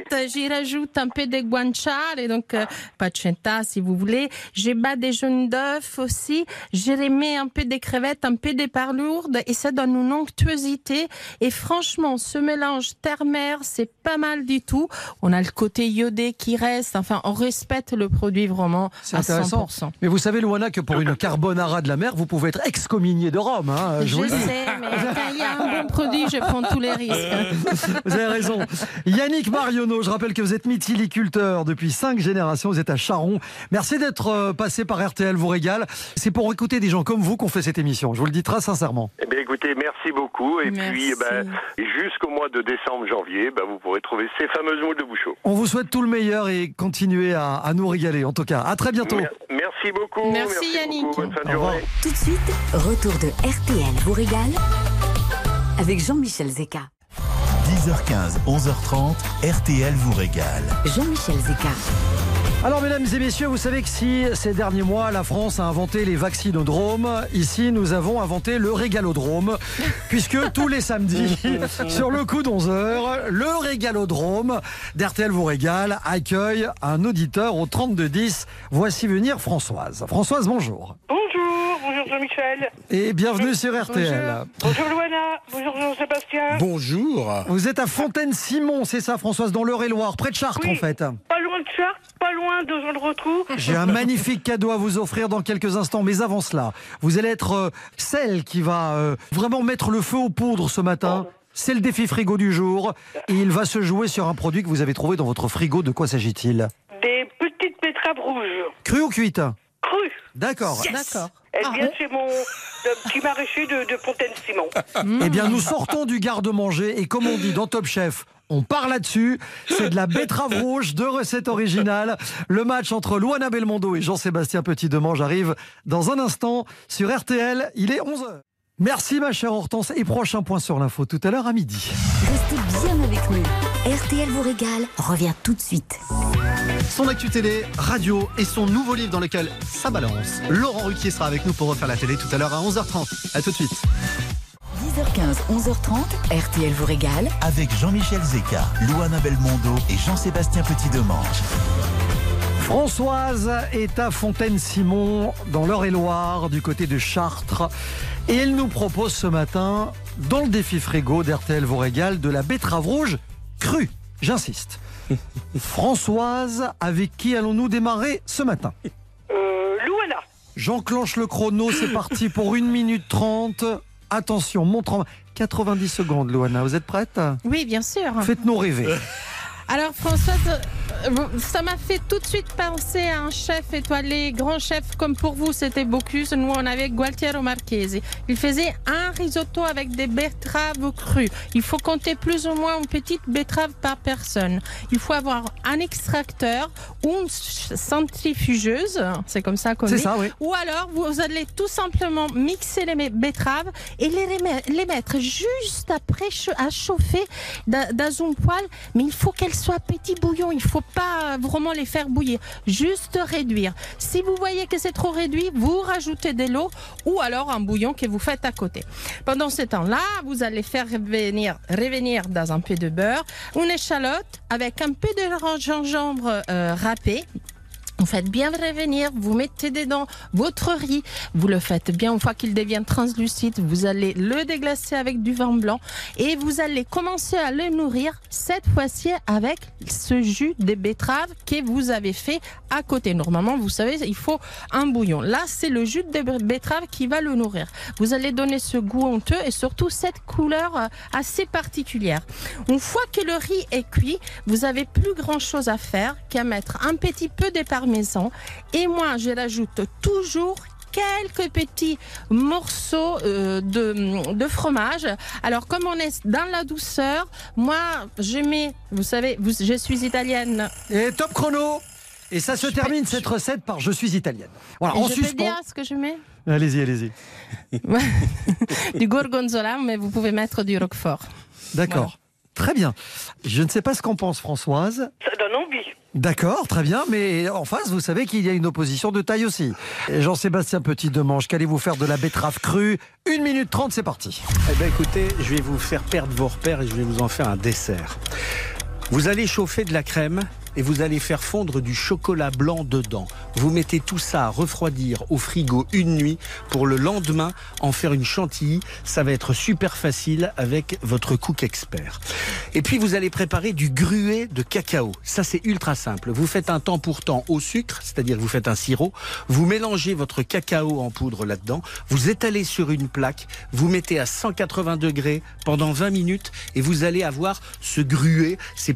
j'y rajoute un peu de guanciale, donc pancetta si vous voulez. Je bats des jaunes d'œufs aussi. Je remets un peu de crevettes, un peu de parlourde et ça donne une onctuosité. Et franchement, ce mélange terre-mer, c'est pas mal du tout. On a le côté iodé qui reste. Enfin, on respecte le produit vraiment C'est à intéressant. 100%. Mais vous savez, Luana, que pour une carbonara de la mer, vous pouvez être excommunié de Rome. Hein, Je vous le dis. sais, mais quand il y a un bon produit, je prends tous les risques. Vous avez raison. Yannick Marionneau, je rappelle que vous êtes mythiliculteur depuis 5 générations. Vous êtes à Charon. Merci d'être passé par RTL vous régale. C'est pour écouter des gens comme vous qu'on fait cette émission. Je vous le dis très sincèrement. Eh bien, écoutez, merci beaucoup. Et Merci. puis, jusqu'au mois de décembre, janvier, vous pourrez trouver ces fameuses moules de Bouchot. On vous souhaite tout le meilleur et continuez à nous régaler. En tout cas, à très bientôt. Merci beaucoup. Merci, Yannick. Beaucoup. Bonne fin de Au revoir. journée. Tout de suite, retour de RTL vous régale avec Jean-Michel Zeka. 10h15, 11h30, RTL vous régale. Jean-Michel Zeka. Alors mesdames et messieurs, vous savez que si ces derniers mois la France a inventé les vaccinodromes, ici nous avons inventé le régalodrome, puisque tous les samedis, sur le coup d'11h, le régalodrome d'RTL vous régale accueille un auditeur au 3210. Voici venir Françoise. Françoise, bonjour. Bonjour Jean-Michel. Et bienvenue sur RTL. Bonjour Luana. Bonjour Jean-Sébastien. Bonjour. Vous êtes à Fontaine-Simon, c'est ça Françoise, dans l'Eure-et-Loire, près de Chartres Oui. en fait. Pas loin de Chartres, pas loin de Jean-le-Rotrou. J'ai un magnifique cadeau à vous offrir dans quelques instants, mais avant cela, vous allez être celle qui va vraiment mettre le feu aux poudres ce matin. C'est le défi frigo du jour et il va se jouer sur un produit que vous avez trouvé dans votre frigo. De quoi s'agit-il? Des petites betteraves rouges. Cru ou cuite? Crues. D'accord. D'accord. Elles viennent chez mon petit maraîcher de Fontaine-Simon. Eh bien, nous sortons du garde-manger et comme on dit dans Top Chef, on part là-dessus. C'est de la betterave rouge, de recettes originales. Le match entre Luana Belmondo et Jean-Sébastien Petit-Demange arrive dans un instant sur RTL. Il est 11h. Merci ma chère Hortense et prochain point sur l'info tout à l'heure à midi. Restez bien avec nous. RTL vous régale revient tout de suite. Son actu télé, radio et son nouveau livre dans lequel ça balance. Laurent Ruquier sera avec nous pour refaire la télé tout à l'heure à 11h30. A tout de suite. 10h15, 11h30, RTL vous régale Avec Jean-Michel Zeka, Luana Belmondo et Jean-Sébastien Petit-Demange. Françoise est à Fontaine-Simon, dans l'Eure-et-Loire, du côté de Chartres. Et elle nous propose ce matin, dans le défi frigo d'RTL vous régale, de la betterave rouge crue. J'insiste. Françoise, avec qui allons-nous démarrer ce matin? Luana. J'enclenche le chrono, c'est parti pour 1 minute 30. Attention, montre en 90 secondes, Luana. Vous êtes prête? Oui, bien sûr. Faites-nous rêver. Alors Françoise, ça m'a fait tout de suite penser à un chef étoilé, grand chef comme pour vous, c'était Bocuse. Nous on avait Gualtiero Marchesi. Il faisait un risotto avec des betteraves crues. Il faut compter plus ou moins une petite betterave par personne. Il faut avoir un extracteur ou une centrifugeuse, c'est comme ça qu'on dit. C'est ça, oui. Ou alors vous allez tout simplement mixer les betteraves et les mettre juste après à chauffer dans une poêle, mais il faut qu'elles soient petit bouillon, il ne faut pas vraiment les faire bouillir, juste réduire. Si vous voyez que c'est trop réduit, vous rajoutez de l'eau ou alors un bouillon que vous faites à côté. Pendant ce temps-là, vous allez faire revenir dans un peu de beurre, une échalote avec un peu de gingembre râpé. Vous faites bien revenir, vous mettez dedans votre riz, vous le faites bien une fois qu'il devient translucide, vous allez le déglacer avec du vin blanc et vous allez commencer à le nourrir cette fois-ci avec ce jus de betterave que vous avez fait à côté. Normalement, vous savez, il faut un bouillon. Là, c'est le jus de betterave qui va le nourrir. Vous allez donner ce goût honteux et surtout cette couleur assez particulière. Une fois que le riz est cuit, vous avez plus grand chose à faire qu'à mettre un petit peu de parmesan. Et moi, je rajoute toujours quelques petits morceaux de fromage. Alors, comme on est dans la douceur, moi, je mets, vous savez, je suis italienne. Et top chrono. Et ça se termine cette recette par je suis italienne. Voilà, en je suspens. peux dire ce que je mets? Allez-y, allez-y. Du gorgonzola, mais vous pouvez mettre du roquefort. D'accord. Voilà. Très bien. Je ne sais pas ce qu'en pense Françoise. Ça donne envie. D'accord, très bien, mais en face, vous savez qu'il y a une opposition de taille aussi. Et Jean-Sébastien Petit-Demange, qu'allez-vous faire de la betterave crue? 1 minute 30, c'est parti. Eh bien écoutez, je vais vous faire perdre vos repères et je vais vous en faire un dessert. Vous allez chauffer de la crème et vous allez faire fondre du chocolat blanc dedans. Vous mettez tout ça à refroidir au frigo une nuit pour le lendemain en faire une chantilly. Ça va être super facile avec votre Cook Expert. Et puis vous allez préparer du gruet de cacao. Ça c'est ultra simple. Vous faites un temps pour temps au sucre, c'est-à-dire vous faites un sirop. Vous mélangez votre cacao en poudre là-dedans. Vous étalez sur une plaque. Vous mettez à 180 degrés pendant 20 minutes et vous allez avoir ce gruet, ce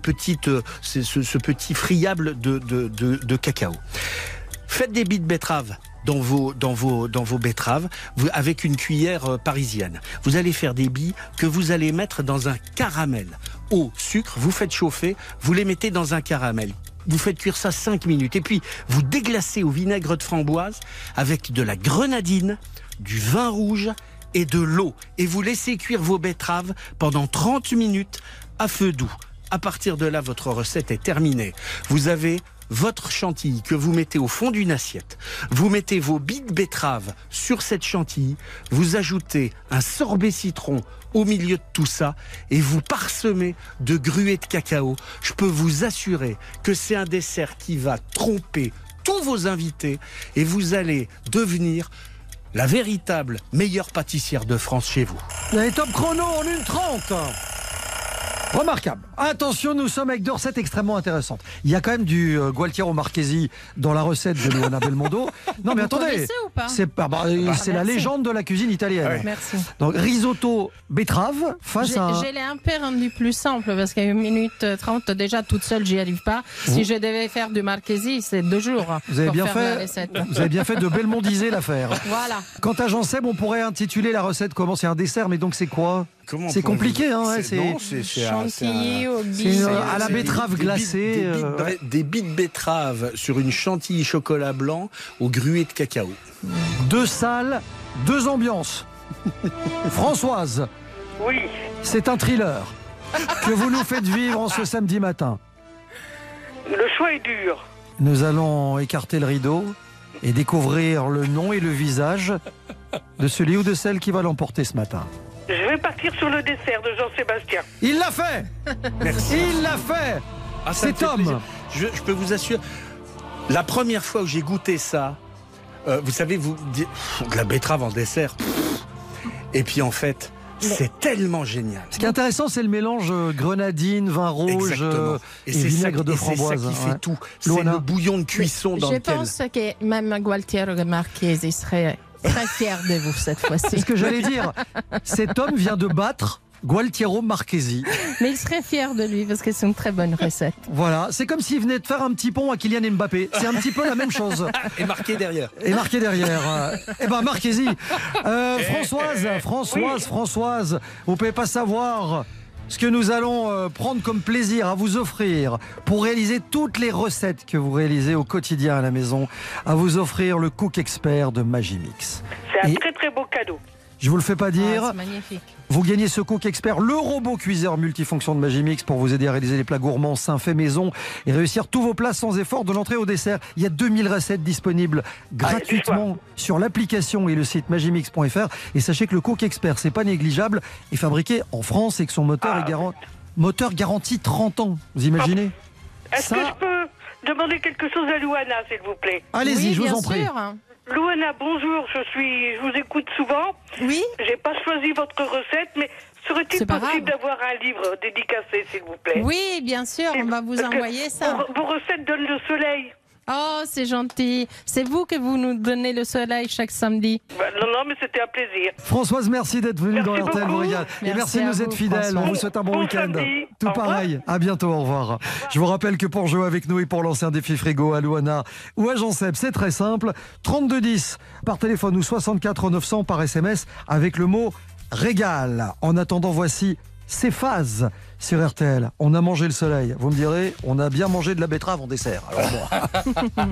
petit friable de cacao. Faites des billes de betterave dans vos betteraves avec une cuillère parisienne. Vous allez faire des billes que vous allez mettre dans un caramel au sucre. Vous faites chauffer, vous les mettez dans un caramel. Vous faites cuire ça 5 minutes et puis vous déglacez au vinaigre de framboise avec de la grenadine, du vin rouge et de l'eau. Et vous laissez cuire vos betteraves pendant 30 minutes à feu doux. À partir de là, votre recette est terminée. Vous avez votre chantilly que vous mettez au fond d'une assiette. Vous mettez vos billes de betterave sur cette chantilly. Vous ajoutez un sorbet citron au milieu de tout ça et vous parsemez de gruet de cacao. Je peux vous assurer que c'est un dessert qui va tromper tous vos invités et vous allez devenir la véritable meilleure pâtissière de France chez vous. Les top chrono en 1:30. Remarquable. Attention, nous sommes avec deux recettes extrêmement intéressantes. Il y a quand même du Gualtiero Marchesi dans la recette de Luana Belmondo. Non mais attendez, c'est la légende de la cuisine italienne. Ouais. Merci. Donc risotto betterave face à... Je l'ai un peu rendu plus simple parce qu'à 1 minute 30 déjà toute seule j'y arrive pas. Si je devais faire du Marchesi, c'est 2 jours. Vous avez bien fait de belmondiser l'affaire. Voilà. Quant à Jean-Seb, on pourrait intituler la recette comment? C'est un dessert, mais donc c'est quoi? C'est compliqué, hein? C'est chantilly au à la betterave glacée. Des billes de betterave sur une chantilly chocolat blanc au gruet de cacao. 2 salles, 2 ambiances. Françoise. Oui. C'est un thriller que vous nous faites vivre en ce samedi matin. Le choix est dur. Nous allons écarter le rideau et découvrir le nom et le visage de celui ou de celle qui va l'emporter ce matin. Je vais partir sur le dessert de Jean-Sébastien. Il l'a fait. Merci. Il l'a fait. C'est Tom. Je peux vous assurer, la première fois où j'ai goûté ça, vous savez, de la betterave en dessert, et puis en fait, c'est tellement génial. Ce qui est intéressant, c'est le mélange grenadine, vin rouge et vinaigre de framboise. C'est ça qui fait tout. C'est le bouillon de cuisson dans lequel... Je pense que même Gualtiero Marchesi serait très fier de vous cette fois-ci. C'est ce que j'allais dire. Cet homme vient de battre Gualtiero Marchesi. Mais il serait fier de lui parce que c'est une très bonne recette. Voilà, c'est comme s'il venait de faire un petit pont à Kylian Mbappé. C'est un petit peu la même chose. Et marqué derrière. Eh ben Marchesi. Françoise, vous pouvez pas savoir ce que nous allons prendre comme plaisir à vous offrir pour réaliser toutes les recettes que vous réalisez au quotidien à la maison, à vous offrir le Cook Expert de Magimix. C'est un très très beau cadeau. Je vous le fais pas dire. C'est magnifique. Vous gagnez ce Cook Expert, le robot cuiseur multifonction de Magimix pour vous aider à réaliser les plats gourmands, sains, faits maison et réussir tous vos plats sans effort de l'entrée au dessert. Il y a 2000 recettes disponibles gratuitement sur l'application et le site magimix.fr. Et sachez que le Cook Expert, c'est pas négligeable, est fabriqué en France et que son moteur moteur garanti 30 ans. Vous imaginez? Est-ce que je peux demander quelque chose à Luana, s'il vous plaît? Allez-y, je vous en prie. Luana, bonjour, je vous écoute souvent. Oui. J'ai pas choisi votre recette, mais serait-il possible d'avoir un livre dédicacé, s'il vous plaît? Oui, bien sûr, on va vous envoyer ça. Vos recettes donnent le soleil. Oh, c'est gentil. C'est vous que vous nous donnez le soleil chaque samedi. Non, mais c'était un plaisir. Françoise, merci d'être venue dans RTL vous régale. Et merci de nous être fidèles. On vous souhaite un bon week-end. Tout pareil. À bientôt, au revoir. Je vous rappelle que pour jouer avec nous et pour lancer un défi frigo à Luana ou à Jean-Seb, c'est très simple. 3210 par téléphone ou 64 900 par SMS avec le mot régal. En attendant, voici ces phases sur RTL. On a mangé le soleil. Vous me direz, on a bien mangé de la betterave en dessert. Alors bon.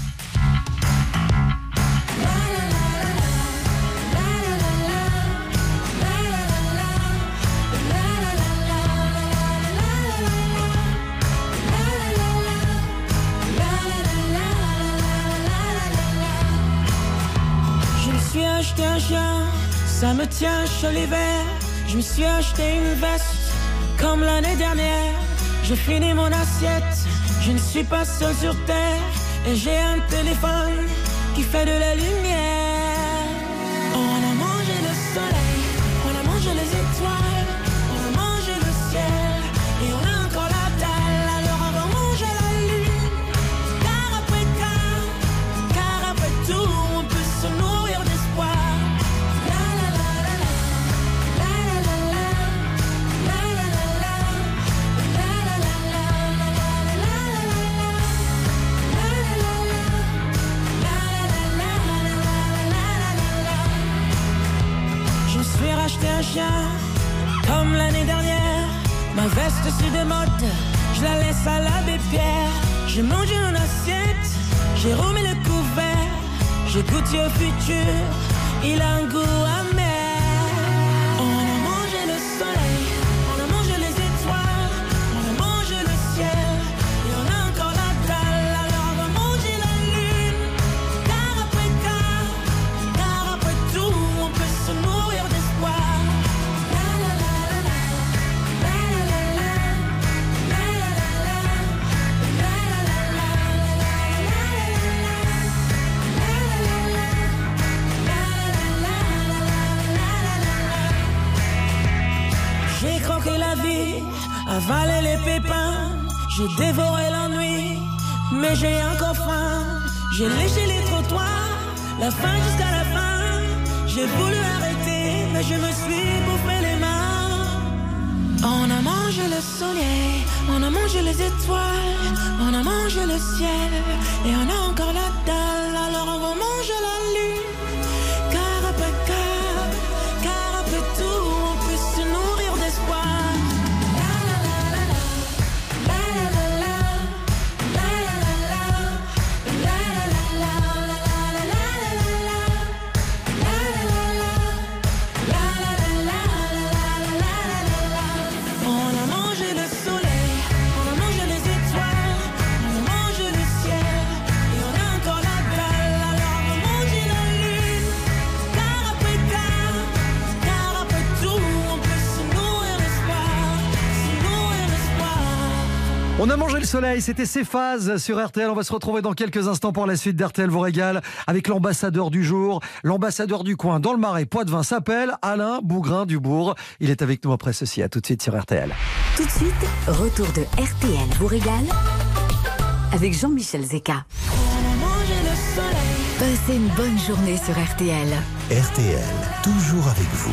Je me suis acheté un chien, ça me tient chaud l'hiver. Je me suis acheté une veste comme l'année dernière. je finis mon assiette. Je ne suis pas seul sur terre et j'ai un téléphone qui fait de la lumière. On a mangé le soleil, on a mangé les étoiles, on a mangé le ciel et on a encore la dalle. Alors on va manger la lune, car après tout, on peut se nourrir d'espoir. La la la la la, la la la la, la la la la, la la la la, la la la la, je me suis racheté un chien, comme l'année dernière. Ma veste se démode, je la laisse à l'abbé Pierre. J'ai mangé mon assiette, j'ai remis le couvert. J'ai goûté au futur, il a un goût amer. On a mangé le soleil, on a mangé les étoiles, on a mangé le ciel et on a encore la dalle. Alors on va manger la lune, car après tout, on peut se nourrir d'espoir. La la la la la, la la la la, la la la la, la la la la, j'ai croqué la vie, avalé les pépins, j'ai dévoré l'ennui, mais j'ai encore faim. J'ai léché les trottoirs, la fin jusqu'à la fin. J'ai voulu arrêter, mais je me suis bouffé les mains. On a mangé le soleil, on a mangé les étoiles, on a mangé le ciel et on a encore la dalle. Alors on va manger la lune, car après tout, on peut se nourrir d'espoir. On a mangé le soleil, c'était Céphase sur RTL. On va se retrouver dans quelques instants pour la suite d'RTL vous régale avec l'ambassadeur du jour, l'ambassadeur du coin dans le Marais Poitevin s'appelle Alain Bougrain-Dubourg. Il est avec nous après ceci. À tout de suite sur RTL. Tout de suite, retour de RTL vous régale avec Jean-Michel Zeka. Passez une bonne journée sur RTL. RTL, toujours avec vous.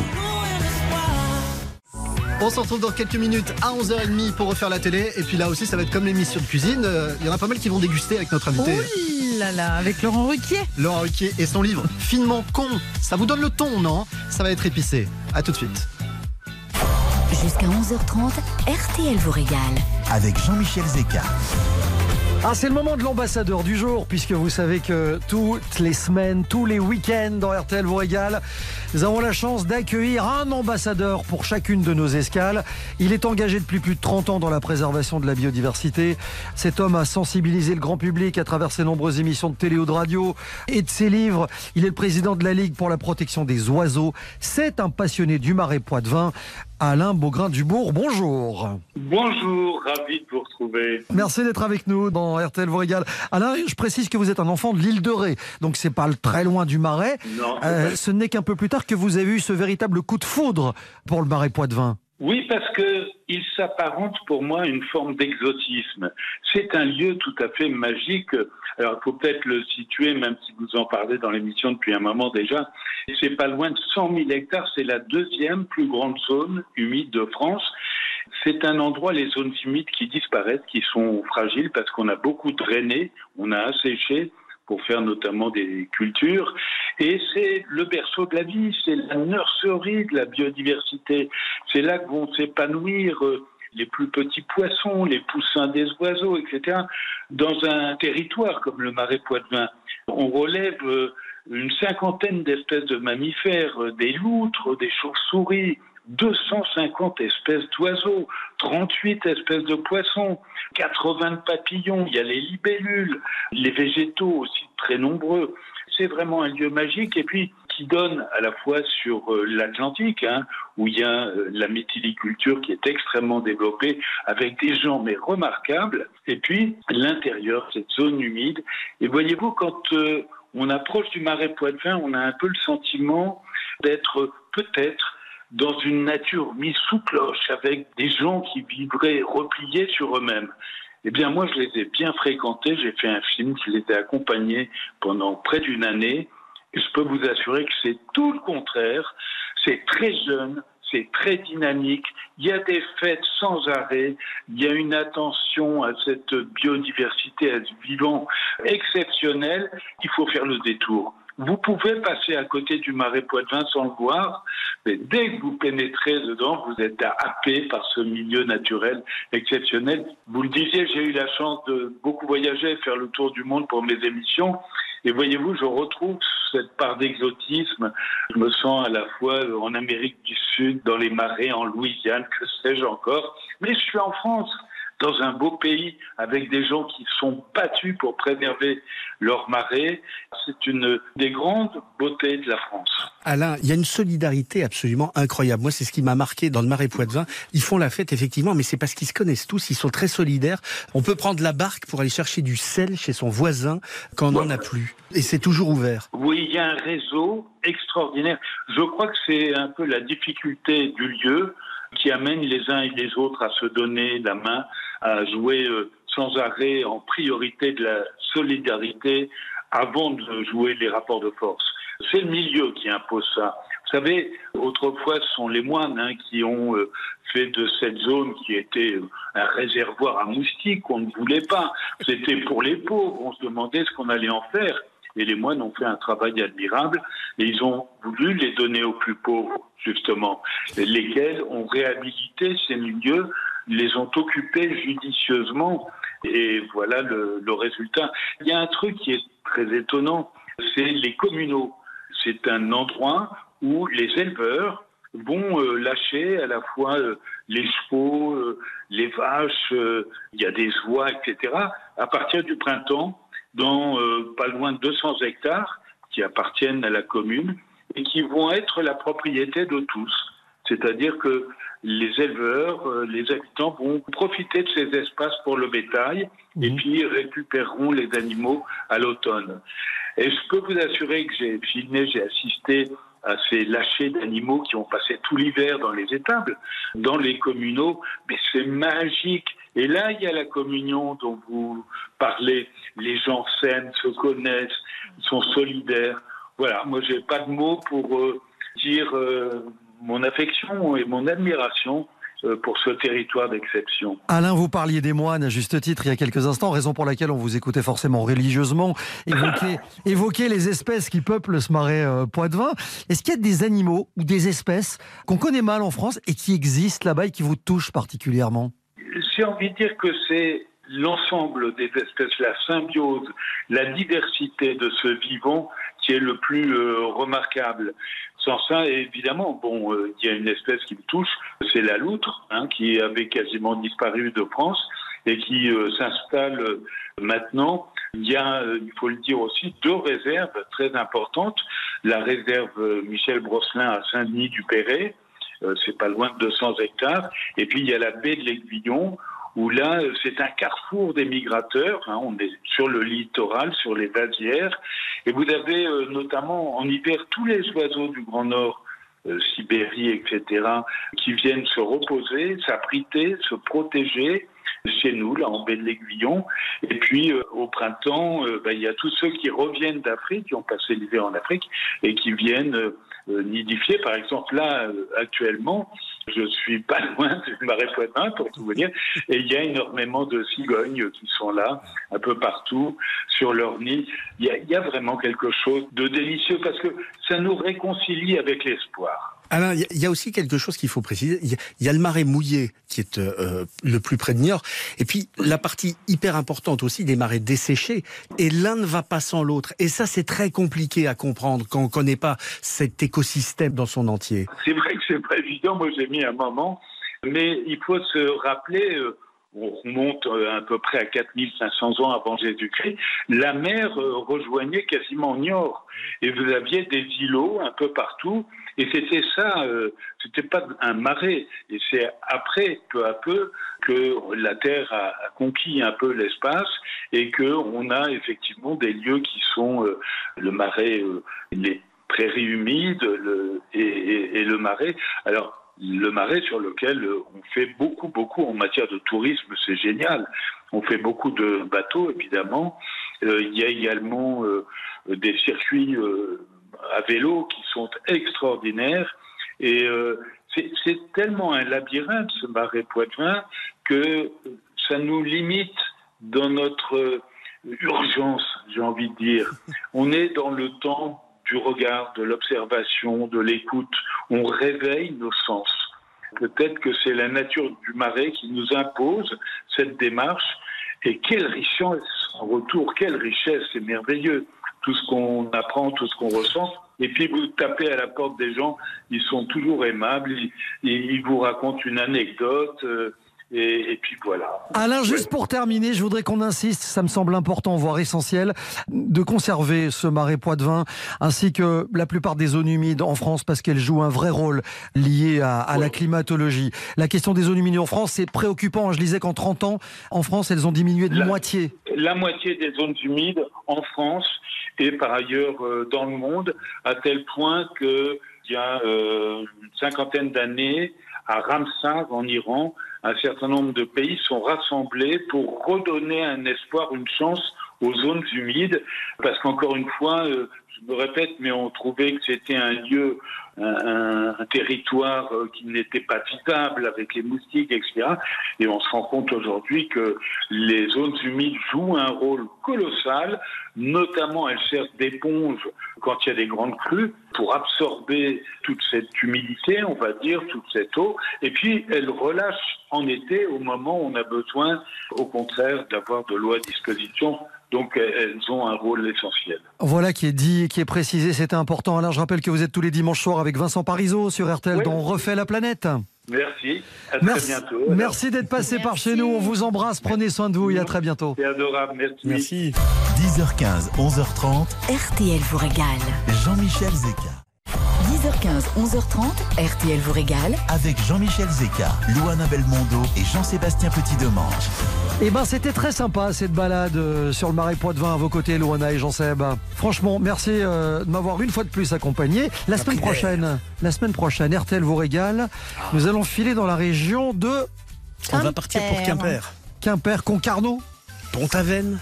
On se retrouve dans quelques minutes à 11h30 pour refaire la télé. Et puis là aussi, ça va être comme l'émission de cuisine. Il y en a pas mal qui vont déguster avec notre invité. Oui là là, avec Laurent Ruquier. Laurent Ruquier et son livre Finement con. Ça vous donne le ton, non? Ça va être épicé. À tout de suite. Jusqu'à 11h30, RTL vous régale. Avec Jean-Michel Zeka. Ah, c'est le moment de l'ambassadeur du jour, puisque vous savez que toutes les semaines, tous les week-ends dans RTL vous régale, nous avons la chance d'accueillir un ambassadeur pour chacune de nos escales. Il est engagé depuis plus de 30 ans dans la préservation de la biodiversité. Cet homme a sensibilisé le grand public à travers ses nombreuses émissions de télé ou de radio et de ses livres. Il est le président de la Ligue pour la protection des oiseaux. C'est un passionné du Marais Poitevin. Alain Bougrain-Dubourg, bonjour. Bonjour, ravi de vous retrouver. Merci d'être avec nous dans RTL vous régale. Alain, je précise que vous êtes un enfant de l'île de Ré, donc c'est pas très loin du Marais. Non. Ce n'est qu'un peu plus tard que vous avez eu ce véritable coup de foudre pour le Marais Poitevin. Oui, parce que il s'apparente pour moi à une forme d'exotisme. C'est un lieu tout à fait magique. Alors, il faut peut-être le situer, même si vous en parlez dans l'émission depuis un moment déjà. C'est pas loin de 100 000 hectares. C'est la deuxième plus grande zone humide de France. C'est un endroit, les zones humides qui disparaissent, qui sont fragiles parce qu'on a beaucoup drainé, on a asséché pour faire notamment des cultures. Et c'est le berceau de la vie, c'est la nurserie de la biodiversité. C'est là que vont s'épanouir les plus petits poissons, les poussins des oiseaux, etc. Dans un territoire comme le Marais Poitevin, on relève une cinquantaine d'espèces de mammifères, des loutres, des chauves-souris, 250 espèces d'oiseaux, 38 espèces de poissons, 80 papillons, il y a les libellules, les végétaux aussi très nombreux. C'est vraiment un lieu magique et puis qui donne à la fois sur l'Atlantique, où il y a la méthyliculture qui est extrêmement développée, avec des gens mais remarquables, et puis l'intérieur, cette zone humide. Et voyez-vous, quand on approche du marais Poitevin, on a un peu le sentiment d'être peut-être dans une nature mise sous cloche, avec des gens qui vivraient repliés sur eux-mêmes. Eh bien, moi, je les ai bien fréquentés. J'ai fait un film, je les ai accompagnés pendant près d'une année. Et je peux vous assurer que c'est tout le contraire. C'est très jeune, c'est très dynamique. Il y a des fêtes sans arrêt. Il y a une attention à cette biodiversité, à ce vivant exceptionnel. Il faut faire le détour. Vous pouvez passer à côté du marais Poitevin sans le voir, mais dès que vous pénétrez dedans, vous êtes happé par ce milieu naturel exceptionnel. Vous le disiez, j'ai eu la chance de beaucoup voyager, faire le tour du monde pour mes émissions. Et voyez-vous, je retrouve cette part d'exotisme. Je me sens à la fois en Amérique du Sud, dans les marais, en Louisiane, que sais-je encore. Mais je suis en France, dans un beau pays, avec des gens qui sont battus pour préserver leurs marais. C'est une des grandes beautés de la France. Alain, il y a une solidarité absolument incroyable. Moi, c'est ce qui m'a marqué dans le marais Poitevin. Ils font la fête, effectivement, mais c'est parce qu'ils se connaissent tous. Ils sont très solidaires. On peut prendre la barque pour aller chercher du sel chez son voisin quand on n'en a plus. Et c'est toujours ouvert. Oui, il y a un réseau extraordinaire. Je crois que c'est un peu la difficulté du lieu qui amène les uns et les autres à se donner la main, à jouer sans arrêt en priorité de la solidarité avant de jouer les rapports de force. C'est le milieu qui impose ça. Vous savez, autrefois, ce sont les moines qui ont fait de cette zone qui était un réservoir à moustiques qu'on ne voulait pas. C'était pour les pauvres, on se demandait ce qu'on allait en faire. Et les moines ont fait un travail admirable et ils ont voulu les donner aux plus pauvres, justement, lesquels ont réhabilité ces milieux, les ont occupés judicieusement et voilà le résultat. Il y a un truc qui est très étonnant, c'est les communaux. C'est un endroit où les éleveurs vont lâcher à la fois les chevaux, les vaches, il y a des oies, etc. à partir du printemps, dans pas loin de 200 hectares qui appartiennent à la commune et qui vont être la propriété de tous. C'est-à-dire que les éleveurs, les habitants vont profiter de ces espaces pour le bétail et puis récupéreront les animaux à l'automne. Et je peux vous assurer que j'ai filmé, j'ai assisté à ces lâchers d'animaux qui ont passé tout l'hiver dans les étables, dans les communaux, mais c'est magique. Et là, il y a la communion dont vous parlez. Les gens s'aiment, se connaissent, sont solidaires. Voilà, moi, j'ai pas de mots pour dire mon affection et mon admiration pour ce territoire d'exception. Alain, vous parliez des moines à juste titre il y a quelques instants, raison pour laquelle on vous écoutait forcément religieusement évoquer les espèces qui peuplent ce marais Poitevin. Est-ce qu'il y a des animaux ou des espèces qu'on connaît mal en France et qui existent là-bas et qui vous touchent particulièrement ? J'ai envie de dire que c'est l'ensemble des espèces, la symbiose, la diversité de ce vivant qui est le plus remarquable. Sans ça, évidemment, il y a une espèce qui me touche, c'est la loutre, qui avait quasiment disparu de France et qui s'installe maintenant. Il y a, il faut le dire aussi, 2 réserves très importantes. La réserve Michel Brosselin à Saint-Denis-du-Perret, c'est pas loin de 200 hectares. Et puis il y a la baie de l'Aiguillon, où là, c'est un carrefour des migrateurs. On est sur le littoral, sur les vasières. Et vous avez notamment en hiver tous les oiseaux du Grand Nord, Sibérie, etc., qui viennent se reposer, s'abriter, se protéger chez nous, là, en baie de l'Aiguillon. Et puis, au printemps, il y a tous ceux qui reviennent d'Afrique, qui ont passé l'hiver en Afrique, et qui viennent nidifier. Par exemple, là, actuellement, je suis pas loin du marais Poitevin, pour tout vous dire, et il y a énormément de cigognes qui sont là, un peu partout, sur leur nid. Il y a vraiment quelque chose de délicieux, parce que ça nous réconcilie avec l'espoir. Alain, il y a aussi quelque chose qu'il faut préciser. Il y a le marais mouillé qui est le plus près de Niort. Et puis, la partie hyper importante aussi des marais desséchés. Et l'un ne va pas sans l'autre. Et ça, c'est très compliqué à comprendre quand on ne connaît pas cet écosystème dans son entier. C'est vrai que c'est pas évident. Moi, j'ai mis un moment. Mais il faut se rappeler, on remonte à peu près à 4500 ans avant Jésus-Christ, la mer rejoignait quasiment Niort. Et vous aviez des îlots un peu partout. Et c'était ça, c'était pas un marais. Et c'est après, peu à peu, que la Terre a conquis un peu l'espace et qu'on a effectivement des lieux qui sont le marais, les prairies humides et le marais. Alors, le marais sur lequel on fait beaucoup en matière de tourisme, c'est génial. On fait beaucoup de bateaux, évidemment. Il y a également des circuits à vélo qui sont extraordinaires. Et c'est tellement un labyrinthe, ce marais Poitevin, que ça nous limite dans notre urgence, j'ai envie de dire. On est dans le temps du regard, de l'observation, de l'écoute. On réveille nos sens. Peut-être que c'est la nature du marais qui nous impose cette démarche. Et quelle richesse en retour, quelle richesse, c'est merveilleux. Tout ce qu'on apprend, tout ce qu'on ressent. Et puis vous tapez à la porte des gens, ils sont toujours aimables, ils vous racontent une anecdote. Et puis voilà. Alain, juste pour terminer, je voudrais qu'on insiste, ça me semble important, voire essentiel, de conserver ce marais Poitevin, ainsi que la plupart des zones humides en France, parce qu'elles jouent un vrai rôle lié à la climatologie. La question des zones humides en France, c'est préoccupant. Je lisais qu'en 30 ans, en France, elles ont diminué de moitié. La moitié des zones humides en France et par ailleurs dans le monde, à tel point qu'il y a une cinquantaine d'années, à Ramsar, en Iran, un certain nombre de pays sont rassemblés pour redonner un espoir, une chance aux zones humides, parce qu'encore une fois, je me répète, mais on trouvait que c'était un lieu, un territoire qui n'était pas vitable avec les moustiques, etc. Et on se rend compte aujourd'hui que les zones humides jouent un rôle colossal, notamment elles servent d'éponge quand il y a des grandes crues pour absorber toute cette humidité, on va dire, toute cette eau, et puis elles relâchent en été au moment où on a besoin, au contraire, d'avoir de l'eau à disposition. Donc elles ont un rôle essentiel. Voilà qui est dit, qui est précisé, c'était important. Alors je rappelle que vous êtes tous les dimanches soirs avec Vincent Parisot sur RTL dans On refait la planète. Merci, à très bientôt. Merci d'être passé par chez nous, on vous embrasse, prenez soin de vous et à très bientôt. C'est adorable, merci. 10h15, 11h30. RTL vous régale. Jean-Michel Zeka. 10h15, 11h30, RTL vous régale. Avec Jean-Michel Zeka, Louana Belmondo et Jean-Sébastien Petit-Demange. Eh ben, c'était très sympa cette balade sur le marais Poitevin à vos côtés, Louana et Jean-Seb. Franchement, merci de m'avoir une fois de plus accompagné. La semaine prochaine, RTL vous régale. Nous allons filer dans la région de... On va partir pour Quimper. Quimper, Concarneau, Pont-Aven.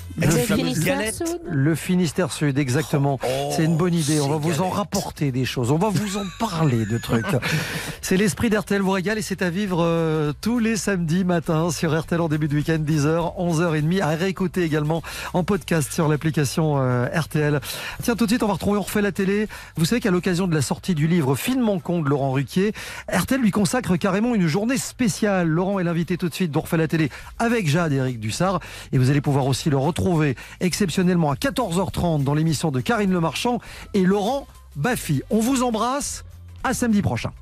Le Finistère Sud, exactement. C'est une bonne idée. On va vous en rapporter des choses. On va vous en parler de trucs. C'est l'esprit d'RTL vous régale et c'est à vivre tous les samedis matins sur RTL en début de week-end, 10h, 11h30. À réécouter également en podcast sur l'application RTL. Tiens, tout de suite, on va retrouver On refait la télé. Vous savez qu'à l'occasion de la sortie du livre Finement con de Laurent Ruquier, RTL lui consacre carrément une journée spéciale. Laurent est l'invité tout de suite d'On refait la télé avec Jade et Eric Dussard. Et vous allez pouvoir aussi le retrouver exceptionnellement à 14h30 dans l'émission de Karine Le Marchand et Laurent Baffy. On vous embrasse, à samedi prochain.